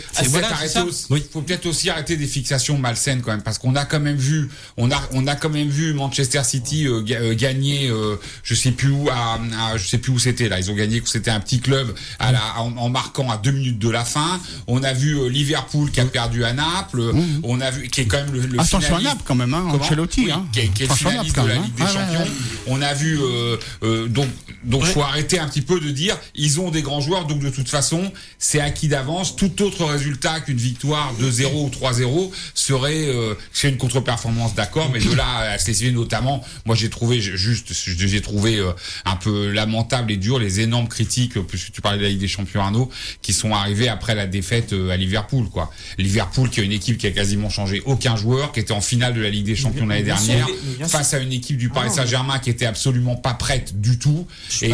Il faut peut-être aussi arrêter des fixations malsaines quand même, parce qu'on a quand même vu, Manchester City gagner, je sais plus où c'était là. Ils ont gagné, c'était un petit club en marquant à 2 minutes de la fin. On a vu Liverpool qui a perdu à Naples. On a vu qui est quand même le attention à Naples quand même, Ancelotti, qui est le finaliste de la Ligue des Champions. On a vu donc faut arrêter un petit peu de dire ils ont des grands joueurs, donc de toute façon c'est acquis d'avance. Tout autre résultat qu'une victoire 2-0 ou 3-0 serait une contre-performance, d'accord, mais de là à se laisser notamment, moi j'ai trouvé un peu lamentable et dur les énormes critiques, puisque tu parlais de la Ligue des Champions, Arnaud, qui sont arrivées après la défaite à Liverpool, quoi. Liverpool qui est une équipe qui a quasiment changé aucun joueur, qui était en finale de la Ligue des Champions l'année dernière, face à une équipe du Paris Saint-Germain qui était absolument pas prête du tout, et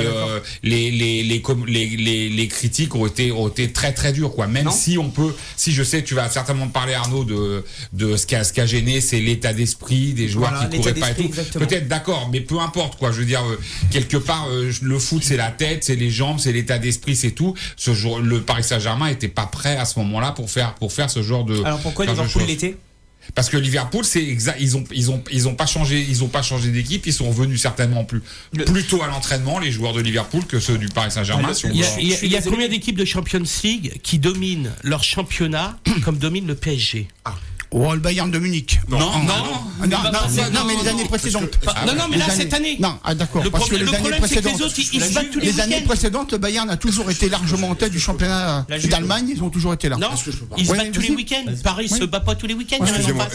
les critiques ont été très très dures, quoi. Même si je sais que tu vas certainement parler, Arnaud, de ce qui a gêné, c'est l'état d'esprit des joueurs qui couraient pas et tout. Exactement. Peut-être, d'accord, mais peu importe, quoi. Je veux dire, quelque part, le foot c'est la tête, c'est les jambes, c'est l'état d'esprit, c'est tout. Le Paris Saint-Germain était pas prêt à ce moment-là pour faire ce genre de. Alors pourquoi Liverpool l'était? Parce que Liverpool, c'est exact, ils ont pas changé d'équipe, ils sont revenus certainement plutôt à l'entraînement, les joueurs de Liverpool, que ceux du Paris Saint-Germain. Il y a combien d'équipes de Champions League qui dominent leur championnat comme domine le PSG? Oh, le Bayern de Munich. Non, mais les années précédentes. Non, mais là, cette année. Non, d'accord. Le problème, c'est que les autres, ils se battent tous les années précédentes, le Bayern a toujours été largement en tête du championnat d'Allemagne. Ils ont toujours été là. Non, ils se battent tous les week-ends. Paris se bat pas tous les week-ends. Excusez-moi.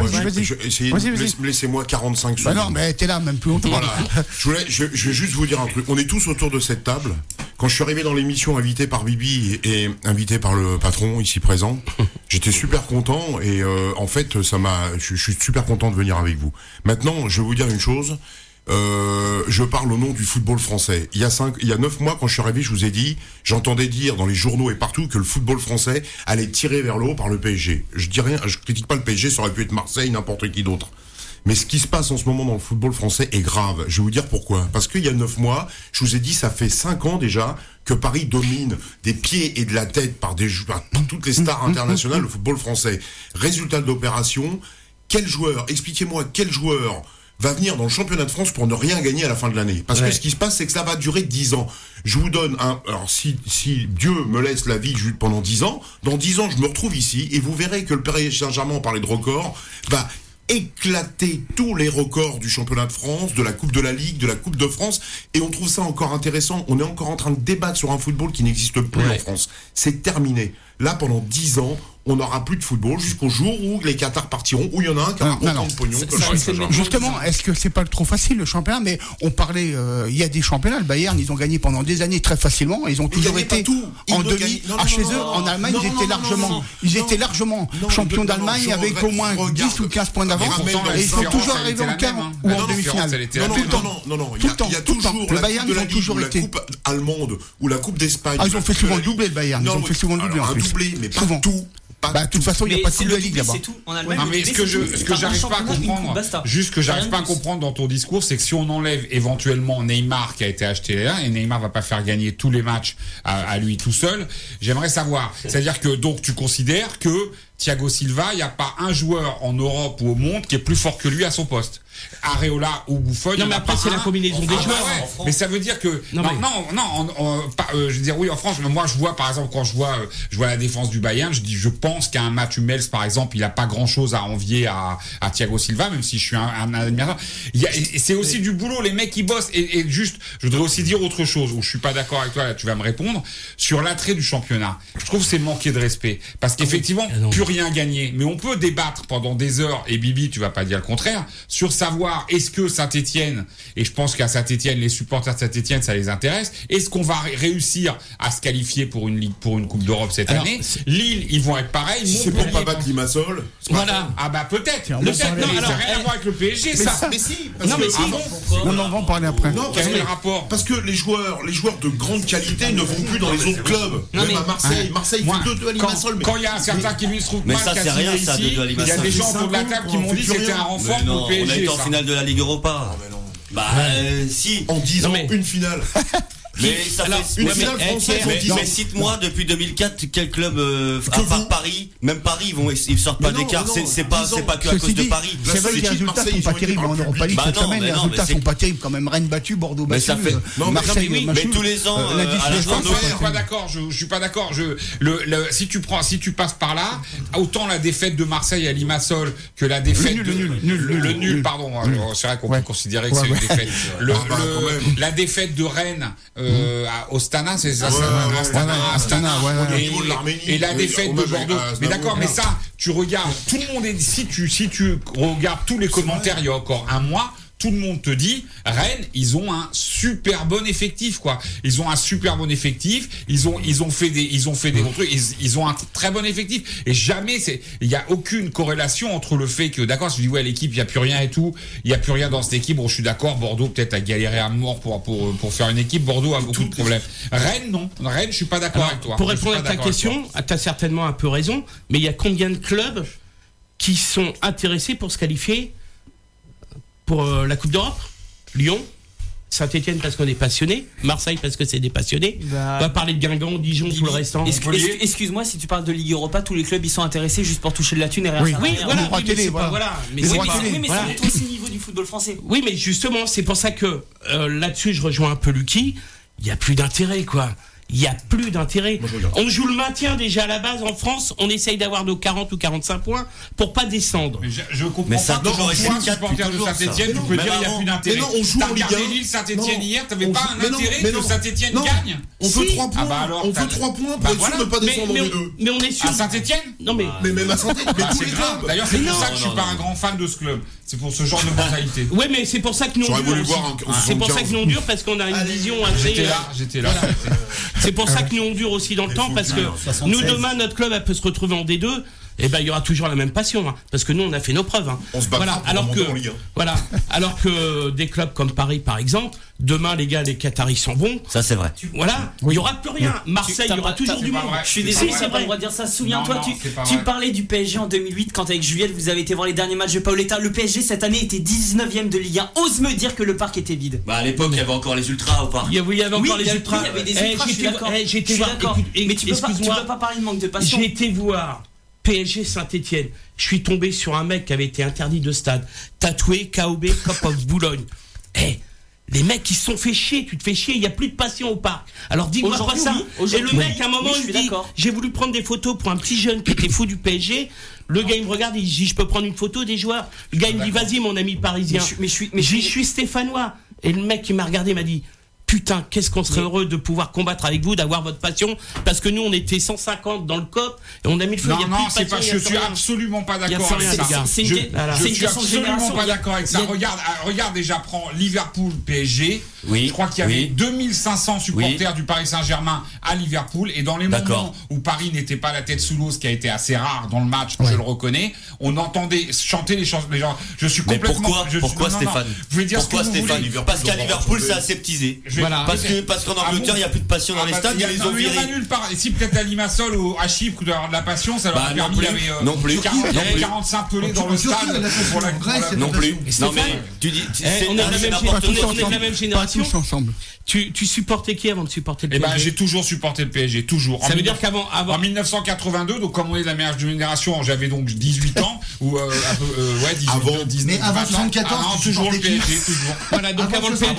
Laissez-moi 45 secondes. Non, mais t'es là même plus longtemps. Voilà. Je vais juste vous dire un truc. On est tous autour de cette table. Quand je suis arrivé dans l'émission invité par Bibi et invité par le patron ici présent, j'étais super content et en fait je suis super content de venir avec vous. Maintenant, je vais vous dire une chose. Je parle au nom du football français. Il y a 9 mois, quand je suis arrivé, je vous ai dit, j'entendais dire dans les journaux et partout que le football français allait tirer vers le haut par le PSG. Je dis rien, je critique pas le PSG, ça aurait pu être Marseille, n'importe qui d'autre. Mais ce qui se passe en ce moment dans le football français est grave. Je vais vous dire pourquoi. Parce qu'il y a 9 mois, je vous ai dit, ça fait 5 ans déjà que Paris domine des pieds et de la tête par toutes les stars internationales le football français. Résultat de l'opération, expliquez-moi quel joueur va venir dans le championnat de France pour ne rien gagner à la fin de l'année. Parce que ce qui se passe, c'est que ça va durer 10 ans. Je vous donne alors si Dieu me laisse la vie pendant 10 ans, dans 10 ans, je me retrouve ici et vous verrez que le Paris Saint-Germain, on parlait de records, va éclater tous les records du championnat de France, de la Coupe de la Ligue, de la Coupe de France, et on trouve ça encore intéressant. On est encore en train de débattre sur un football qui n'existe plus en France. C'est terminé. Là, pendant 10 ans, on n'aura plus de football jusqu'au jour où les Qatars partiront, où il y en a un qui aura autant de pognon. Justement, est-ce que c'est pas trop facile le championnat? Mais on parlait, il y a des championnats, le Bayern, ils ont gagné pendant des années très facilement, ils ont toujours été en demi. Chez eux, en Allemagne, ils étaient largement champions d'Allemagne avec au moins 10 ou 15 points d'avance, et ils sont toujours arrivés en quart ou en demi-finale. Non, il y a toujours le Bayern, ils ont toujours été. La Coupe allemande ou la Coupe d'Espagne. Ils ont fait souvent le doublé, le Bayern. Ils ont fait souvent le doublé en plus. Un doublé, mais pas tout. De toute façon, il n'y a pas de Coupe de la Ligue là-bas. Mais ce que j'arrive pas à comprendre, juste que j'arrive pas à comprendre dans ton discours, c'est que si on enlève éventuellement Neymar qui a été acheté là, et Neymar va pas faire gagner tous les matchs à lui tout seul, j'aimerais savoir, c'est-à-dire que donc tu considères que Thiago Silva, il n'y a pas un joueur en Europe ou au monde qui est plus fort que lui à son poste. Areola ou Buffon. Non, mais après, c'est la combinaison des joueurs. Mais ça veut dire que. Je veux dire, oui, en France, mais moi, je vois, par exemple, quand je vois la défense du Bayern, je pense qu'à un match Hummels, par exemple, il n'a pas grand chose à envier à Thiago Silva, même si je suis un admirateur. C'est aussi du boulot, les mecs qui bossent. Et juste, je voudrais aussi dire autre chose, où je suis pas d'accord avec toi, là, tu vas me répondre, sur l'attrait du championnat. Je trouve que c'est manquer de respect. Parce qu'effectivement, plus rien gagné. Mais on peut débattre pendant des heures, et Bibi, tu vas pas dire le contraire, sur savoir est-ce que Saint-Etienne, et je pense qu'à Saint-Etienne, les supporters de Saint-Etienne, ça les intéresse, est-ce qu'on va réussir à se qualifier pour une ligue, pour une Coupe d'Europe cette année? Lille, ils vont être pareils. Si c'est pour pas battre Limassol. Voilà. Ah bah peut-être. Non, alors rien à voir avec le PSG, ça. Mais si. Non, mais si. On en va en parler après. Non, quel est le rapport? Parce que les joueurs de grande qualité ne vont plus dans les autres clubs. Même à Marseille. Marseille fait 2-2 à Limassol. Quand il y a certains qui lui se trouvent mais ça c'est rien, ça, de il y a des gens autour de la table qui m'ont dit que c'était un renfort pour le PSG. On a été en finale de la Ligue Europa. Si. En 10 ans, une finale. Mais ça fait une finale française. Mais cite-moi depuis 2004 quel club à part Paris, même Paris ils sortent pas d'écart, c'est pas que à cause de Paris. C'est vrai que les résultats sont pas terribles en Europa League cette semaine, les résultats sont pas terribles quand même. Rennes battu, Bordeaux battu, Marseille battu. Mais tous les ans je suis pas d'accord. Si tu passes par là, autant la défaite de Marseille à Limassol que la défaite le nul, pardon, c'est vrai qu'on peut considérer que c'est une défaite. La défaite de Rennes à Ostana, c'est ça, Astana, et la défaite de Bordeaux. Mais d'accord, mais ça, tu regardes, tout le monde est, si tu regardes tous les commentaires il y a encore un mois, tout le monde te dit, Rennes, ils ont un super bon effectif, quoi. Ils ont un super bon effectif. Ils ont fait des bons trucs. Ils ont un très bon effectif. Et jamais il y a aucune corrélation entre le fait que, d'accord, je dis, ouais, l'équipe, il y a plus rien et tout. Il y a plus rien dans cette équipe. Bon, je suis d'accord. Bordeaux, peut-être, a galéré à mort pour faire une équipe. Bordeaux a beaucoup de problèmes. Rennes, non. Rennes, je suis pas d'accord avec toi. Pour répondre à ta question, t'as certainement un peu raison. Mais il y a combien de clubs qui sont intéressés pour se qualifier pour la Coupe d'Europe? Lyon, Saint-Etienne parce qu'on est passionné, Marseille parce que c'est des passionnés. On va parler de Guingamp, Dijon, tout le restant. Excuse-moi, si tu parles de Ligue Europa, tous les clubs ils sont intéressés juste pour toucher de la thune et rien faire. Oui, voilà. Mais c'est aussi le niveau du football français. Oui, mais justement, c'est pour ça que là-dessus, je rejoins un peu Lucky. Il y a plus d'intérêt, quoi. Il n'y a plus d'intérêt. On joue le maintien déjà à la base en France. On essaye d'avoir nos 40 ou 45 points pour pas descendre. Mais je comprends pas. Toujours un supporter de Saint-Etienne, tu peux dire il n'y a plus d'intérêt. T'as regardé Lille Saint-Etienne hier, t'avais pas un intérêt que Saint-Etienne gagne. On veut 3 points. On veut 3 points pour être sûr de ne pas descendre les deux. Mais on est sûr. À Saint-Etienne? Non mais même à Saint-Etienne. Mais tous les clubs. D'ailleurs, c'est pour ça que je suis pas un grand fan de ce club. C'est pour ce genre de mentalité. Ouais, mais c'est pour ça que nous on dure. C'est pour ça que nous on dure parce qu'on a une vision assez. J'étais là. C'est pour ça que nous on dure aussi dans le temps parce que nous demain notre club elle peut se retrouver en D2. Et ben il y aura toujours la même passion parce que nous on a fait nos preuves. On se bat alors que des clubs comme Paris par exemple, demain les gars les Qataris s'en vont. Ça c'est vrai. Voilà, il y aura plus rien. Marseille il y aura toujours du monde. Je suis désolé, c'est pas le droit de dire ça. Souviens-toi, tu parlais du PSG en 2008 quand avec Juliette vous avez été voir les derniers matchs de Paoletta. Le PSG cette année était 19e de Ligue 1. Ose me dire que le parc était vide. Bah à l'époque il y avait encore les ultras au parc. Il y avait encore les ultras. Il y avait des ultras. Je suis d'accord. J'étais voir. Mais tu peux pas parler de manque de passion. J'ai été voir PSG Saint-Etienne. Je suis tombé sur un mec qui avait été interdit de stade, tatoué KOB Cup of Boulogne. Les mecs ils se sont fait chier, tu te fais chier, il n'y a plus de passion au parc. Alors dis-moi pas ça. Et le mec à un moment il me dit, j'ai voulu prendre des photos pour un petit jeune qui était fou du PSG. Le gars il me regarde, il dit je peux prendre une photo des joueurs. Le gars il me dit vas-y mon ami parisien. Je suis stéphanois. Et le mec qui m'a regardé m'a dit putain, qu'est-ce qu'on serait heureux de pouvoir combattre avec vous, d'avoir votre passion, parce que nous on était 150 dans le COP et on a mis le feu. Je suis absolument pas d'accord avec ça. Je suis absolument pas d'accord avec ça. Regarde déjà, prends Liverpool PSG. Oui, je crois qu'il y avait 2500 supporters du Paris Saint-Germain à Liverpool et dans les moments où Paris n'était pas la tête sous l'eau, ce qui a été assez rare dans le match, je le reconnais, on entendait chanter les chansons. Je suis complètement. Pourquoi Stéphane? Je vais dire pourquoi Stéphane? Parce qu'à Liverpool c'est aseptisé. Voilà. Parce qu'en Angleterre, il n'y a plus de passion dans les stades, ils les ont virés. Il n'y a pas nulle part. Et si peut-être à Limassol ou à Chypre, il doit y avoir de la passion, ça leur a permis. Non plus. Il y avait 45 pelés dans le stade. Non plus. Non mais tu dis, on est de la même génération. Tous ensemble. Tu supportais qui avant de supporter le PSG? PSG? J'ai toujours supporté le PSG, toujours. Ça veut dire qu'avant. En 1982, donc comme on est de la meilleure génération, j'avais donc 18 ans, ou 18, 19, mais avant 74, toujours le PSG, toujours. Voilà, donc avant le PSG.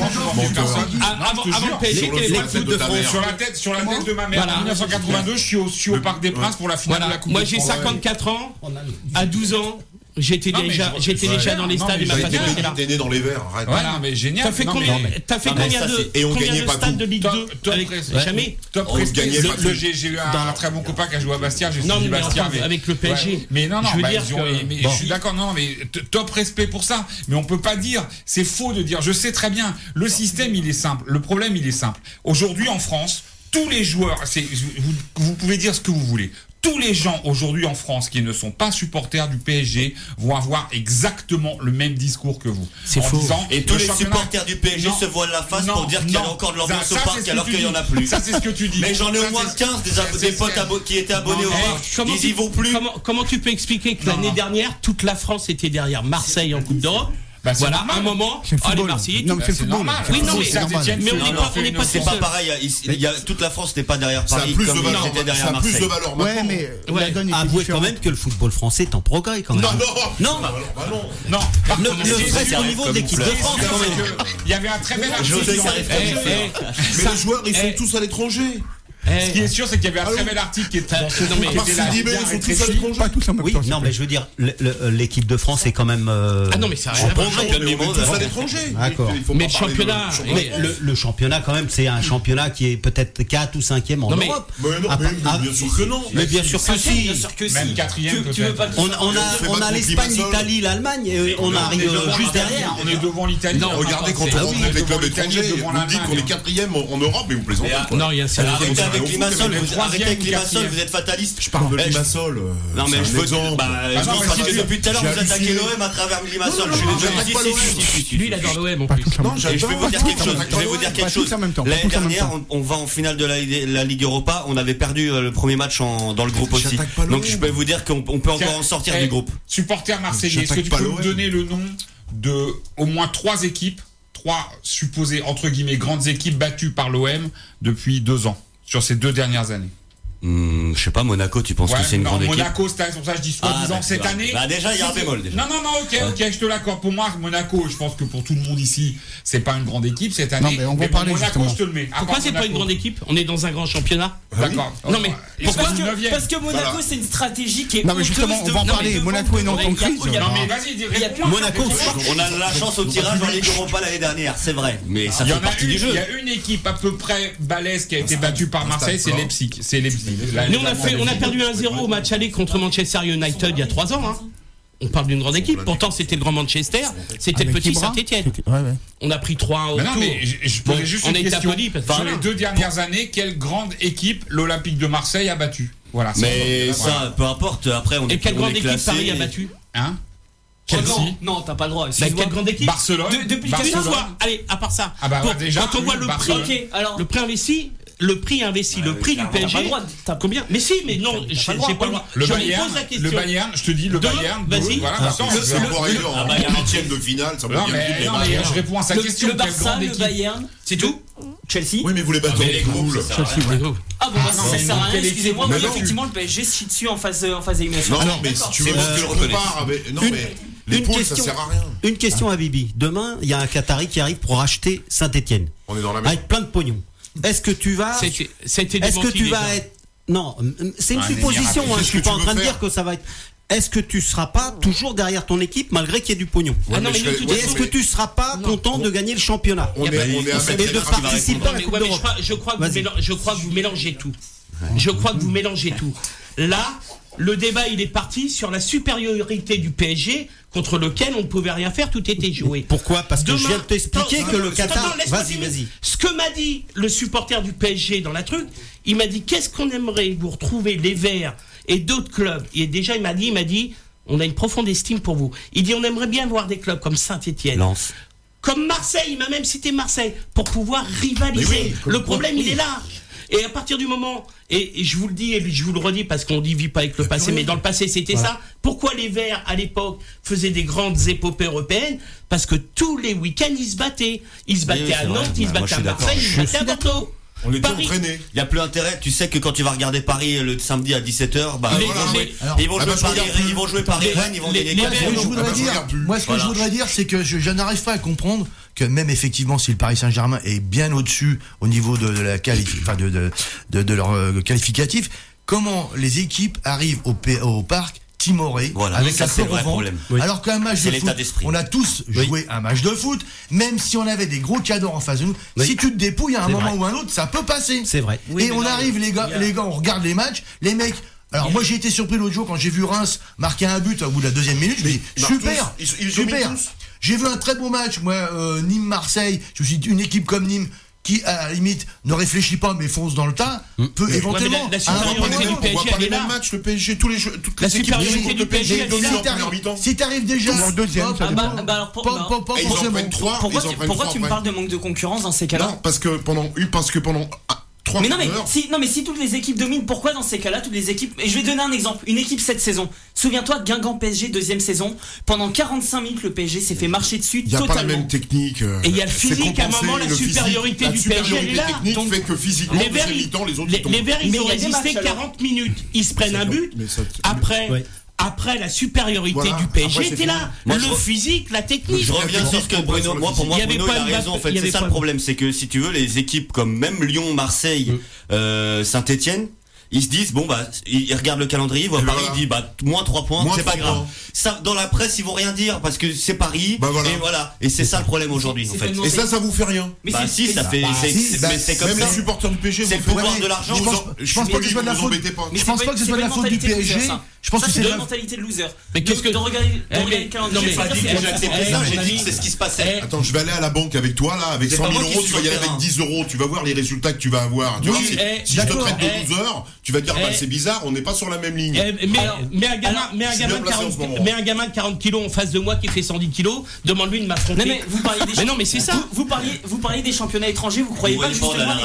Avant le PSG, sur la tête de ma mère. En 1982, je suis au Parc des Princes pour la finale de la Coupe de France. Moi j'ai 54 ans, à 12 ans. J'étais déjà dans les stades et ma passion était là. T'es né dans les Verts, arrête. Voilà, mais génial. T'as fait combien de stades de Ligue 2 Jamais. Top respect. J'ai eu un très bon copain qui a joué à Bastia. Non, mais avec le PSG. Mais non, je suis d'accord. Non, mais top respect pour ça. Mais on peut pas dire, c'est faux de dire. Je sais très bien. Le système, il est simple. Le problème, il est simple. Aujourd'hui, en France, tous les joueurs, vous pouvez dire ce que vous voulez. Tous les gens aujourd'hui en France qui ne sont pas supporters du PSG vont avoir exactement le même discours que vous. C'est faux. Et tous les supporters du PSG se voient la face pour dire qu'il y a encore de l'ambiance au parc alors qu'il n'y en a plus. Ça, c'est ce que tu dis. Mais j'en ai au moins 15 des potes qui étaient abonnés au parc. Ils y vont plus. Comment tu peux expliquer que l'année dernière, toute la France était derrière Marseille en Coupe d'Europe? Voilà, un moment, les Marseillais, c'est normal. Oui, non, mais on n'est pas. C'est pas pareil. Toute la France n'est pas derrière Paris comme ils étaient derrière Marseille. Ça a plus de valeur maintenant. Ouais, mais avouez quand même que le football français est en progrès quand même. Non. Ne serait-ce qu'au niveau de l'équipe de France quand même. Il y avait un très bel article. Mais les joueurs, ils sont tous à l'étranger. Ce qui est sûr, c'est qu'il y avait un très bel article qui était là. Ils sont tous à l'étranger. Pas tous en même temps. Non, mais je veux dire, l'équipe de France est quand même. Ah non, mais ça en progrès. On est tous à l'étranger. D'accord. Mais le championnat. Le championnat, quand même, c'est un championnat qui est peut-être 4 ou 5e en Europe. Mais bien sûr que non. Mais bien sûr que si. Même 4e. On a l'Espagne, l'Italie, l'Allemagne, et on arrive juste derrière. On est devant l'Italie. Regardez quand on rencontre les clubs étrangers, on dit qu'on est 4e en Europe, mais vous plaisantez. Non, il y a ça. Avec Limassol, arrêtez avec Limassol, vous êtes fataliste. Je parle de Limassol. Non mais je veux depuis tout à l'heure vous attaquez l'OM à travers Limassol. Lui il adore l'OM en plus. Et je vais vous dire quelque chose. L'année dernière, on va en finale de la Ligue Europa. On avait perdu le premier match dans le groupe aussi. Donc je peux vous dire qu'on peut encore en sortir du groupe. Supporter marseillais, est-ce que tu peux me donner le nom de au moins 3 équipes 3 supposées, entre guillemets, grandes équipes battues par l'OM depuis 2 ans, sur ces 2 dernières années. Je sais pas, Monaco, tu penses que c'est une grande équipe? Monaco, c'est pour ça que je dis soi-disant cette année. Bah déjà, il y a un bémol. Déjà. Non, ok, je te l'accorde. Pour moi, Monaco, je pense que pour tout le monde ici, c'est pas une grande équipe cette année. Non, mais on va parler Monaco, justement. je te le mets. Pourquoi c'est pas une grande équipe? On est dans un grand championnat. D'accord. Non mais pourquoi? Parce que Monaco, c'est une stratégie qui est. Non mais justement, on va en parler. Monaco est non en crise. Non mais vas-y, dis. Monaco, on a la chance au tirage en Ligue Europa l'année dernière, c'est vrai. Mais ça fait partie du jeu. Il y a une équipe à peu près balèze qui a été battue par Marseille, c'est Leipzig. Nous on a perdu 1-0 au match aller contre Manchester United il y a 3 ans. Hein. On parle d'une grande équipe. Pourtant, c'était le grand Manchester. C'était le petit Saint-Etienne. On a pris 3-1 au tour. Non, mais je posais juste une question. Sur les 2 dernières années, quelle grande équipe l'Olympique de Marseille a battu? Voilà. Mais ça, peu importe. Après, on est. Et quelle grande équipe Paris a battu? Hein? Non, t'as pas le droit. Quelle grande équipe? Barcelone. Depuis quelle fois? Allez, à part ça. Ah bah déjà. Quand on voit le prix, le prix investi. Le prix investi, le prix du PSG. T'as combien? Mais si, mais non, j'ai pas le droit. Le Bayern, je te dis, le Bayern. Vas-y. Voilà, il y a un entième de finale, ça veut dire. Non, mais je réponds à sa question. Le Barça, le Bayern. C'est tout? Chelsea. Oui, mais vous les battez en poule. Ah bon, ça sert à rien, excusez-moi. Oui, effectivement, le PSG se chie dessus en phase éliminatoire. Non, mais si tu veux que je repars avec. Non, mais. Les poules, ça sert à rien. Une question à Bibi. Demain, il y a un Qatari qui arrive pour racheter Saint-Etienne. On est dans la même. Avec plein de pognon. Est-ce que tu vas. Est-ce que tu vas être. Non, c'est une supposition, je suis pas en train de dire que ça va être. Est-ce que tu seras pas toujours derrière ton équipe malgré qu'il y ait du pognon? Et est-ce que tu seras pas content de gagner le championnat et de participer à la Coupe d'Europe? Je crois que vous mélangez tout. Je crois que vous mélangez tout. Là, le débat il est parti sur la supériorité du PSG contre lequel on ne pouvait rien faire, tout était joué. Pourquoi? Parce que je viens de t'expliquer que le Qatar. Vas-y. Ce que m'a dit le supporter du PSG dans la truc, il m'a dit qu'est-ce qu'on aimerait vous retrouver les Verts et d'autres clubs. Et déjà il m'a dit on a une profonde estime pour vous. Il dit on aimerait bien voir des clubs comme Saint-Etienne. Lens. Comme Marseille, il m'a même cité Marseille pour pouvoir rivaliser. Le problème il est là. Et à partir du moment, et je vous le dis et je vous le redis parce qu'on ne vit pas avec le passé, mais dans le passé c'était ça. Pourquoi les Verts à l'époque faisaient des grandes épopées européennes? Parce que tous les week-ends ils se battaient. Ils se battaient à Nantes, ils se battaient à Marseille, ils se battaient à Bordeaux. On était entraînés. Il n'y a plus intérêt. Tu sais que quand tu vas regarder Paris le samedi à 17h, ils vont jouer Paris-Rennes, ils vont gagner. Moi, ce que je voudrais dire, c'est que je n'arrive pas à comprendre que même effectivement, si le Paris Saint-Germain est bien au-dessus au niveau de la de leur qualificatif, comment les équipes arrivent au parc timoré avec la peur au ventre, alors qu'un match de foot, on a tous joué un match de foot, même si on avait des gros cadeaux en face de nous, si tu te dépouilles à un moment ou un autre, ça peut passer. C'est vrai. Et on arrive, les gars, on regarde les matchs, les mecs. Alors moi j'ai été surpris l'autre jour quand j'ai vu Reims marquer un but au bout de la 2e minute, je me dis super. J'ai vu un très beau match, moi Nîmes-Marseille, je me suis dit une équipe comme Nîmes qui à la limite ne réfléchit pas mais fonce dans le tas, peut éventuellement. La supériorité du PSG, on voit pas les mêmes matchs, le PSG, toutes les équipes supériorité du PSG, si t'arrives déjà en deuxième, ça dépend. Pourquoi tu me parles de manque de concurrence dans ces cas-là? Non, parce que pendant 3 mais si toutes les équipes dominent, pourquoi dans ces cas-là toutes les équipes? Et je vais donner un exemple, une équipe cette saison. Souviens-toi de Guingamp PSG 2e saison. Pendant 45 minutes, le PSG s'est fait marcher dessus totalement. Il n'y a pas la même technique. Et il y a le physique à un moment, la supériorité du PSG elle est là. La technique fait que physiquement, les Verts ils ont résisté 40 minutes. Ils se prennent un but. Après, la supériorité du PSG était là. Le physique, la technique. Je reviens sur ce que Bruno, pour moi, Bruno, il a raison. En fait, c'est ça le problème. C'est que si tu veux, les équipes comme même Lyon, Marseille, Saint-Etienne, ils se disent, ils regardent le calendrier, ils voient Paris, ils disent, moins 3 points, c'est pas grave. Ça, dans la presse, ils vont rien dire parce que c'est Paris. Et voilà. Et c'est ça le problème aujourd'hui, en fait. Et ça vous fait rien. Si, ça fait, c'est comme ça. Même les supporters du PSG, c'est le pouvoir de l'argent. Je pense pas que ce soit de la faute. Je pense pas que ce soit de la faute du PSG. Je pense que c'est la mentalité de loser. Mais qu'est-ce que de regarder le calendrier? Non, mais pas dit que j'ai accepté ça, j'ai dit que c'est ce qui se passait. Attends, je vais aller à la banque avec toi là, avec 100 000 euros, tu vas y aller avec 10 euros, tu vas voir les résultats que tu vas avoir. Tu vois, si je te traite de loser, tu vas dire c'est bizarre, on n'est pas sur la même ligne. Mais un gamin de 40 kilos en face de moi qui fait 110 kilos, demande-lui de m'affronter. Mais vous parliez des mais non, mais c'est ça. Vous parliez des championnats étrangers, vous croyez pas justement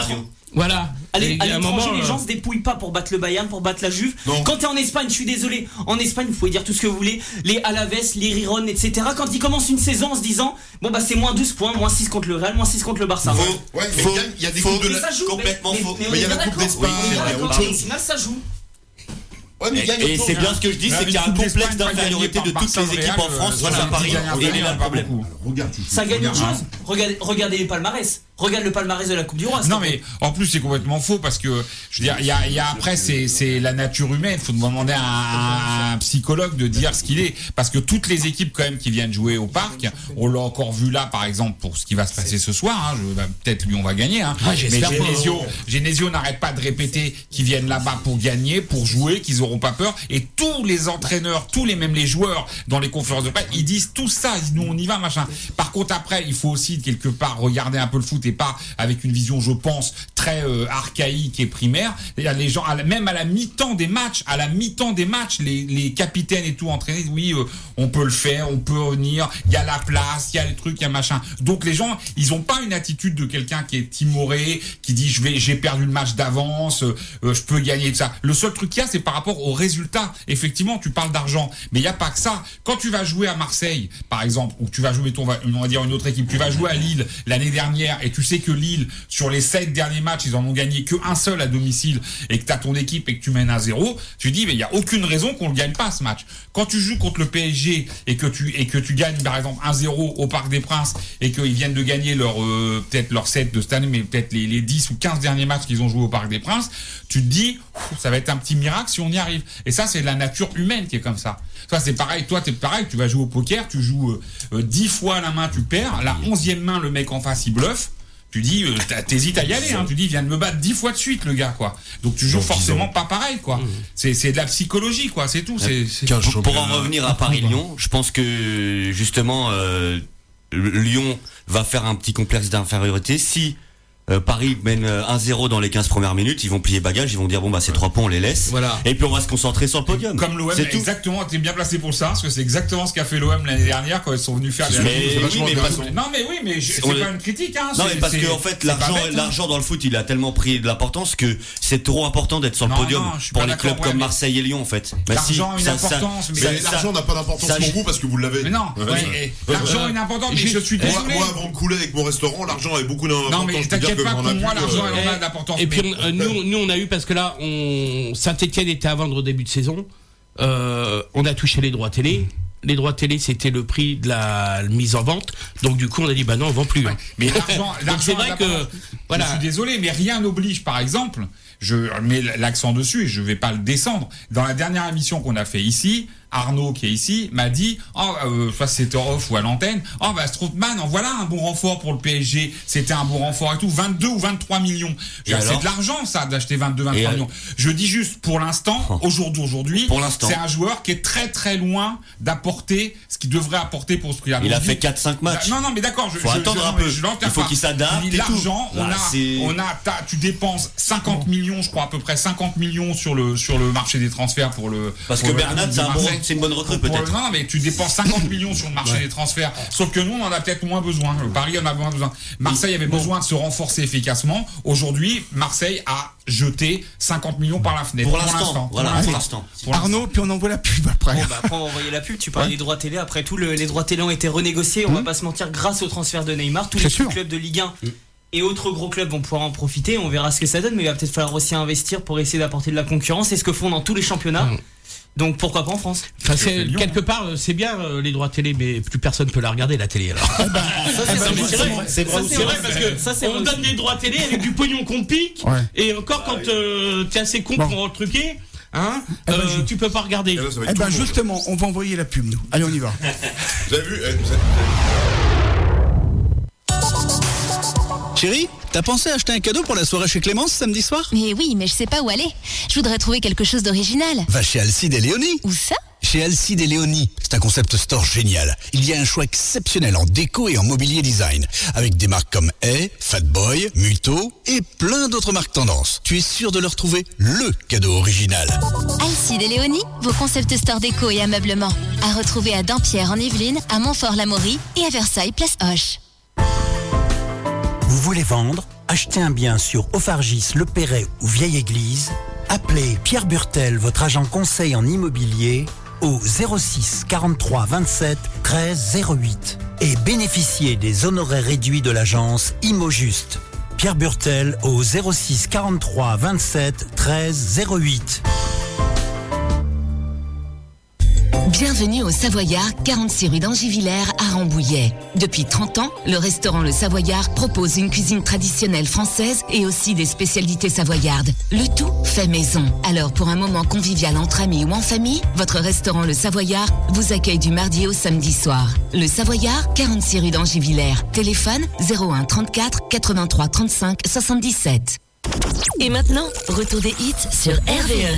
Voilà. Allez, Et à à un l'étranger, moment, les gens se dépouillent pas pour battre le Bayern, pour battre la Juve. Non. Quand t'es en Espagne, je suis désolé. En Espagne, vous pouvez dire tout ce que vous voulez. Les Alaves, les Riron, etc. Quand ils commencent une saison en se disant, bon bah c'est moins 12 points, moins 6 contre le Real, moins 6 contre le Barça. Ouais, mais il y a des coupes de Mais ça joue. complètement faux. Mais il y a la Coupe d'Espagne, il y a autre chose. Au final, ça joue. Ouais, mais Et c'est bien ce que je dis, c'est qu'il y a un complexe d'infériorité de toutes les équipes en France face à Paris. Et il est là le problème. Ça gagne une chose. Regardez les palmarès. Regarde le palmarès de la Coupe du Roi. Non mais en plus c'est complètement faux parce que je veux dire il y a après c'est la nature humaine. Faut demander à un psychologue de dire ce qu'il est parce que toutes les équipes quand même qui viennent jouer au parc, on l'a encore vu là par exemple pour ce qui va se passer ce soir. Peut-être Lyon va gagner. Mais Genesio n'arrête pas de répéter qu'ils viennent là-bas pour gagner, pour jouer, qu'ils auront pas peur. Et tous les entraîneurs, même les joueurs dans les conférences de presse, ils disent tout ça. Ils disent, nous on y va machin. Par contre après il faut aussi quelque part regarder un peu le foot. Pas avec une vision, je pense, très archaïque et primaire. Il y a les gens, même à la mi-temps des matchs, les capitaines et tout entraînés, oui, on peut le faire, on peut venir, il y a la place, il y a les trucs, il y a machin. Donc les gens, ils ont pas une attitude de quelqu'un qui est timoré, qui dit j'ai perdu le match d'avance, je peux gagner de ça. Le seul truc qu'il y a, c'est par rapport aux résultats. Effectivement, tu parles d'argent, mais il y a pas que ça. Quand tu vas jouer à Marseille, par exemple, ou tu vas jouer, on va dire une autre équipe, tu vas jouer à Lille l'année dernière et tu sais que Lille, sur les 7 derniers matchs, ils en ont gagné qu'un seul à domicile et que tu as ton équipe et que tu mènes à 0, tu dis, mais il n'y a aucune raison qu'on ne gagne pas ce match. Quand tu joues contre le PSG et que tu gagnes, par exemple, 1-0 au Parc des Princes et qu'ils viennent de gagner peut-être leur 7 de cette année, mais peut-être les 10 ou 15 derniers matchs qu'ils ont joué au Parc des Princes, tu te dis, ça va être un petit miracle si on y arrive. Et ça, c'est de la nature humaine qui est comme ça. Toi, c'est pareil. Toi, t'es pareil. Tu vas jouer au poker, tu joues 10 fois à la main, tu perds. La 11e main, le mec en face, il bluffe. Tu dis, t'hésites à y aller, tu dis, il vient de me battre 10 fois de suite, le gars, quoi. Donc tu joues forcément pas pareil, quoi. C'est de la psychologie, quoi, c'est tout. Pour en revenir à Paris-Lyon, je pense que, justement, Lyon va faire un petit complexe d'infériorité. Si Paris mène 1-0 dans les 15 premières minutes, ils vont plier bagage, ils vont dire bon bah ces 3 points on les laisse. Voilà. Et puis on va se concentrer sur le podium. Comme l'OM, exactement, t'es bien placé pour ça, parce que c'est exactement ce qu'a fait l'OM l'année dernière quand ils sont venus faire des c'est pas une critique, Non mais parce que en fait l'argent dans le foot il a tellement pris de l'importance que c'est trop important d'être sur le podium pour les clubs comme Marseille et Lyon en fait. L'argent a une importance, mais l'argent n'a pas d'importance pour vous parce que vous l'avez. Mais non, l'argent a une importance, mais je suis désolé. Moi avant de couler avec mon restaurant, l'argent avait beaucoup d'importance. Pas pour moi l'argent elle en a d'importance. Et puis nous on a eu, parce que là Saint-Etienne était à vendre au début de saison, on a touché les droits télé. Les droits télé, c'était le prix de la mise en vente. Donc du coup, on a dit bah non, on vend plus. Mais l'argent c'est vrai que voilà. Je suis désolé, mais rien n'oblige, par exemple. Je mets l'accent dessus et je vais pas le descendre. Dans la dernière émission qu'on a fait ici, Arnaud qui est ici m'a dit, soit c'était off ou à l'antenne, Strootman, en voilà un bon renfort pour le PSG. C'était un bon renfort et tout, 22 ou 23 millions. C'est de l'argent ça d'acheter 22-23 millions. Je dis juste pour l'instant, aujourd'hui, c'est un joueur qui est très très loin d'apporter ce qu'il devrait apporter pour ce prix-là. Il a fait 4-5 matchs. Non mais d'accord, faut attendre un peu. Il faut qu'il s'adapte. L'argent, tu dépenses 50 millions, je crois à peu près 50 millions sur le marché des transferts pour le. Parce que Bernat, c'est une bonne recrue peut-être. Non, mais tu dépenses 50 millions sur le marché des transferts. Sauf que nous, on en a peut-être moins besoin. Le Paris en a moins besoin. Marseille avait besoin de se renforcer efficacement. Aujourd'hui, Marseille a jeté 50 millions par la fenêtre. Pour l'instant. Voilà, pour l'instant. Arnaud, puis on envoie la pub après. Bon, après, on va envoyer la pub. Tu parlais des droits télé. Après tout, les droits télé ont été renégociés. On va pas se mentir, grâce au transfert de Neymar. Tous les clubs de Ligue 1 et autres gros clubs vont pouvoir en profiter. On verra ce que ça donne. Mais il va peut-être falloir aussi investir pour essayer d'apporter de la concurrence. C'est ce que font dans tous les championnats. Donc pourquoi pas en France? Quelque part, c'est bien les droits télé, mais plus personne peut la regarder la télé alors. C'est vrai parce que on donne des droits télé avec du pognon qu'on pique, et encore quand t'es assez con pour le truquer, tu peux pas regarder. Justement, on va envoyer la pub nous. Allez, on y va. Vous avez vu Chérie, t'as pensé à acheter un cadeau pour la soirée chez Clémence samedi soir? Mais oui, mais je sais pas où aller. Je voudrais trouver quelque chose d'original. Va chez Alcide et Léonie. Où ça? Chez Alcide et Léonie, c'est un concept store génial. Il y a un choix exceptionnel en déco et en mobilier design, avec des marques comme Hay, Fatboy, Muto et plein d'autres marques tendances. Tu es sûr de leur trouver le cadeau original. Alcide et Léonie, vos concept store déco et ameublement. À retrouver à Dampierre en Yvelines, à Montfort-l'Amaury et à Versailles, place Hoche. Vous voulez vendre, achetez un bien sur Ophargis, Le Perret ou Vieille Église, appelez Pierre Burtel, votre agent conseil en immobilier, au 06 43 27 13 08 et bénéficiez des honoraires réduits de l'agence ImoJuste. Pierre Burtel au 06 43 27 13 08. Bienvenue au Savoyard, 46 rue d'Angivillers à Rambouillet. Depuis 30 ans, le restaurant Le Savoyard propose une cuisine traditionnelle française et aussi des spécialités savoyardes. Le tout fait maison. Alors pour un moment convivial entre amis ou en famille, votre restaurant Le Savoyard vous accueille du mardi au samedi soir. Le Savoyard, 46 rue d'Angivillers. Téléphone 01 34 83 35 77. Et maintenant, retour des hits sur RVE.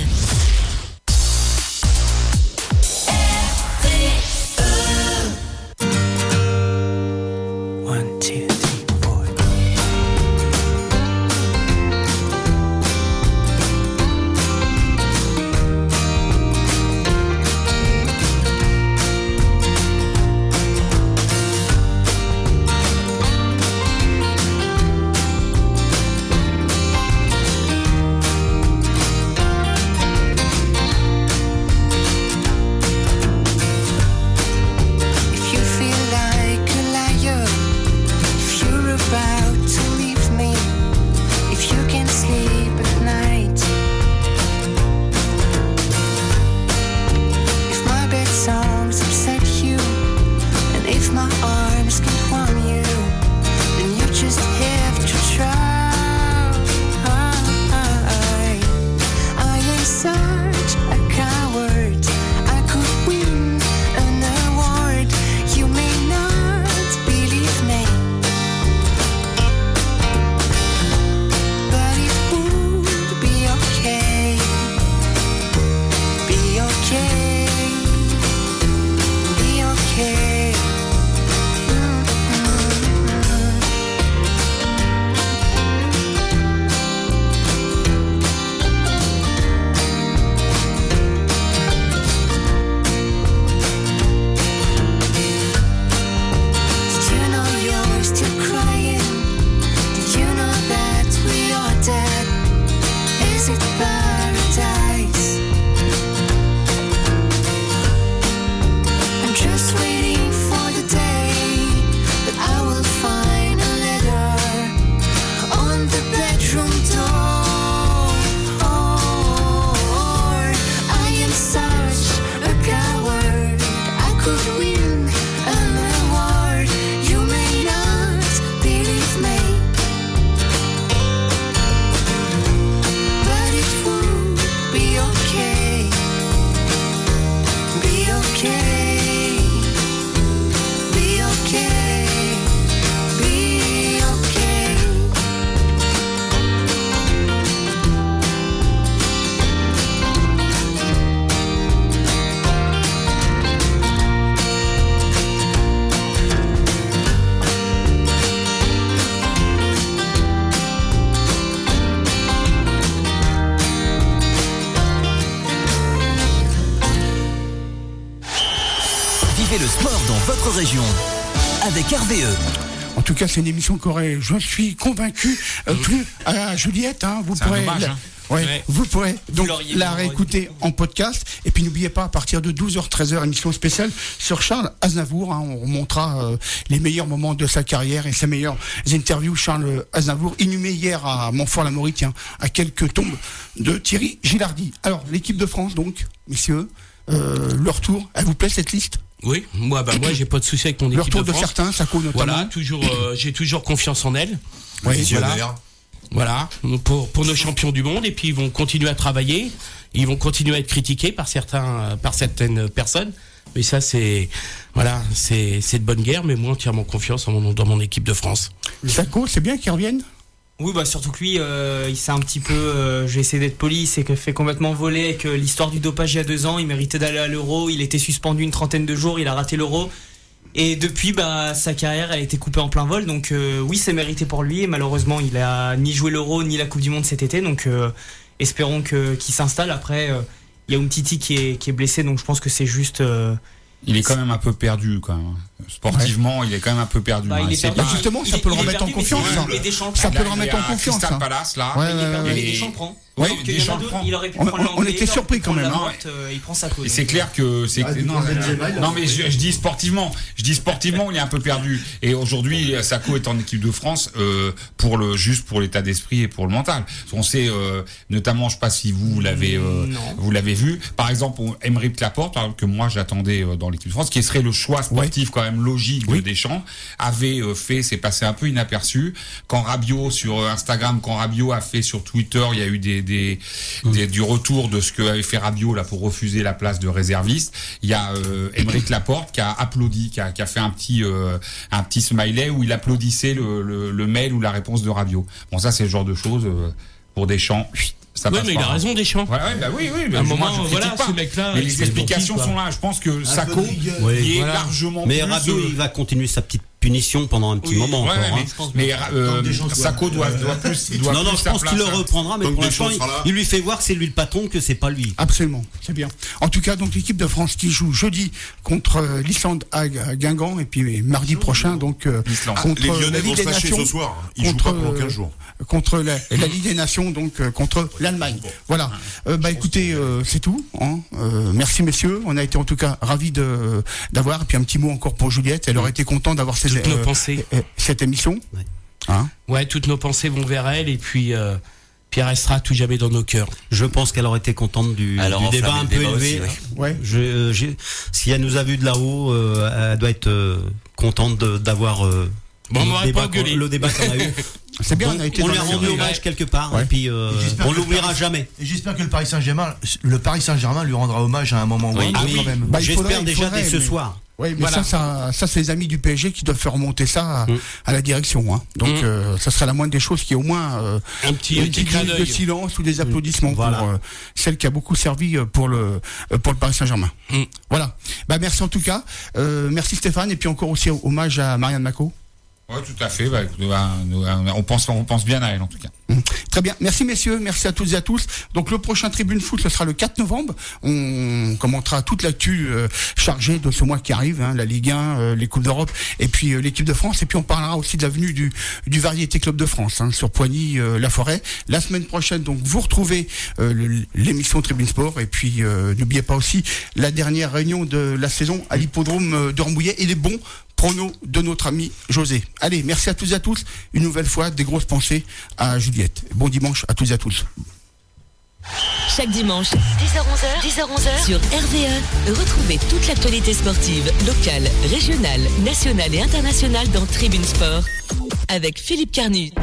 le sport dans votre région avec RVE. En tout cas, c'est une émission qu'aurait, je suis convaincu, plus à Juliette. Hein, vous pourrez, vous pourrez donc la réécouter en podcast. Et puis n'oubliez pas, à partir de 12h, 13h, émission spéciale sur Charles Aznavour. Hein, on remontera les meilleurs moments de sa carrière et ses meilleures interviews. Charles Aznavour, inhumé hier à Montfort-la-Maurie, à quelques tombes de Thierry Gilardi. Alors, l'équipe de France, donc, messieurs, leur tour. Elle vous plaît cette liste ? Oui, moi j'ai pas de souci avec mon équipe de France. Le retour de certains, ça coûte notamment. Voilà, toujours, j'ai toujours confiance en elle. Oui, voilà, pour nos champions du monde, et puis ils vont continuer à travailler, ils vont continuer à être critiqués par certaines personnes, mais ça c'est de bonne guerre, mais moi entièrement confiance dans mon équipe de France. Sako, c'est bien qu'ils reviennent. Oui, bah surtout que lui, il s'est un petit peu, je vais essayer d'être poli, il s'est fait complètement voler avec l'histoire du dopage il y a 2 ans. Il méritait d'aller à l'Euro, il était suspendu une 30aine de jours, il a raté l'Euro. Et depuis, sa carrière a été coupée en plein vol. Donc oui, c'est mérité pour lui. Et malheureusement, il a ni joué l'Euro ni la Coupe du Monde cet été. Donc espérons qu'il s'installe. Après, il y a Umtiti qui est blessé, donc je pense que c'est juste. Il est quand même un peu perdu, quand même. Sportivement, il est quand même un peu perdu. Justement, ça peut le remettre en confiance. Ça peut le remettre en confiance. Crystal Palace, là. Et Deschamps prend. Oui, il aurait pu prendre l'anglais. On était surpris quand même. Il prend sa cause. Et c'est clair que non, mais je dis sportivement, il est un peu perdu. Et aujourd'hui, Sakho est en équipe de France pour l'état d'esprit et pour le mental. On sait notamment, je sais pas si vous l'avez vu. Par exemple, Aymeric Laporte, que moi j'attendais dans l'équipe de France, qui serait le choix sportif quand même logique de Deschamps, c'est passé un peu inaperçu. Quand Rabiot sur Instagram, quand Rabiot a fait sur Twitter, il y a eu du retour de ce que avait fait Rabiot là pour refuser la place de réserviste. Il y a Aymeric Laporte qui a applaudi, qui a fait un petit smiley où il applaudissait le mail ou la réponse de Rabiot. Bon, ça c'est le genre de choses pour Deschamps. Mais il a raison, Deschamps. Oui. À un moment, voilà, ce mec-là. Mais les explications sont là. Je pense que Sakho est largement. Mais Rabiot, il va continuer sa petite punition pendant un petit moment encore. Mais Sakho doit plus. Non, je pense qu'il le reprendra, mais pour l'instant, il lui fait voir que c'est lui le patron, que c'est pas lui. Absolument, c'est bien. En tout cas, donc l'équipe de France qui joue jeudi contre l'Islande à Guingamp et puis mardi prochain donc contre la Ligue des Nations ce soir. Ils jouent pas pendant 15 jours. Contre la Ligue des Nations, donc contre l'Allemagne. Voilà. Écoutez, c'est tout. Merci messieurs. On a été en tout cas ravis d'avoir. Et puis un petit mot encore pour Juliette. Elle aurait été contente d'avoir cette émission. Toutes nos pensées vont vers elle et puis elle restera tout jamais dans nos cœurs. Je pense qu'elle aurait été contente du débat un peu élevé. Aussi, si elle nous a vu de là-haut, elle doit être contente d'avoir le débat qu'on a eu. C'est bien, on lui a rendu hommage quelque part et puis on l'oubliera jamais. Et j'espère que le Paris Saint-Germain lui rendra hommage à un moment ou à un autre quand même. J'espère déjà dès ce soir. Oui, mais ça c'est les amis du PSG qui doivent faire remonter ça à la direction. Donc ça serait la moindre des choses qu'il y ait au moins un petit minute de silence ou des applaudissements pour celle qui a beaucoup servi pour le Paris Saint-Germain. Voilà. Merci en tout cas. Merci Stéphane et puis encore aussi hommage à Marianne Macot. Oui, tout à fait. On pense bien à elle en tout cas. Très bien. Merci messieurs, merci à toutes et à tous. Donc le prochain Tribune Foot, ce sera le 4 novembre. On commentera toute l'actu chargée de ce mois qui arrive, la Ligue 1, les Coupes d'Europe et puis l'équipe de France. Et puis on parlera aussi de l'avenue du Variété Club de France sur Poigny, La Forêt. La semaine prochaine, donc vous retrouvez l'émission Tribune Sport. Et puis n'oubliez pas aussi la dernière réunion de la saison à l'hippodrome de Rambouillet et les bons pronos de notre ami José. Allez, merci à tous et à tous. Une nouvelle fois, des grosses pensées à Juliette. Bon dimanche à tous et à tous. Chaque dimanche, 10h-11h, sur RVE, retrouvez toute l'actualité sportive, locale, régionale, nationale et internationale dans Tribune Sport avec Philippe Carnu.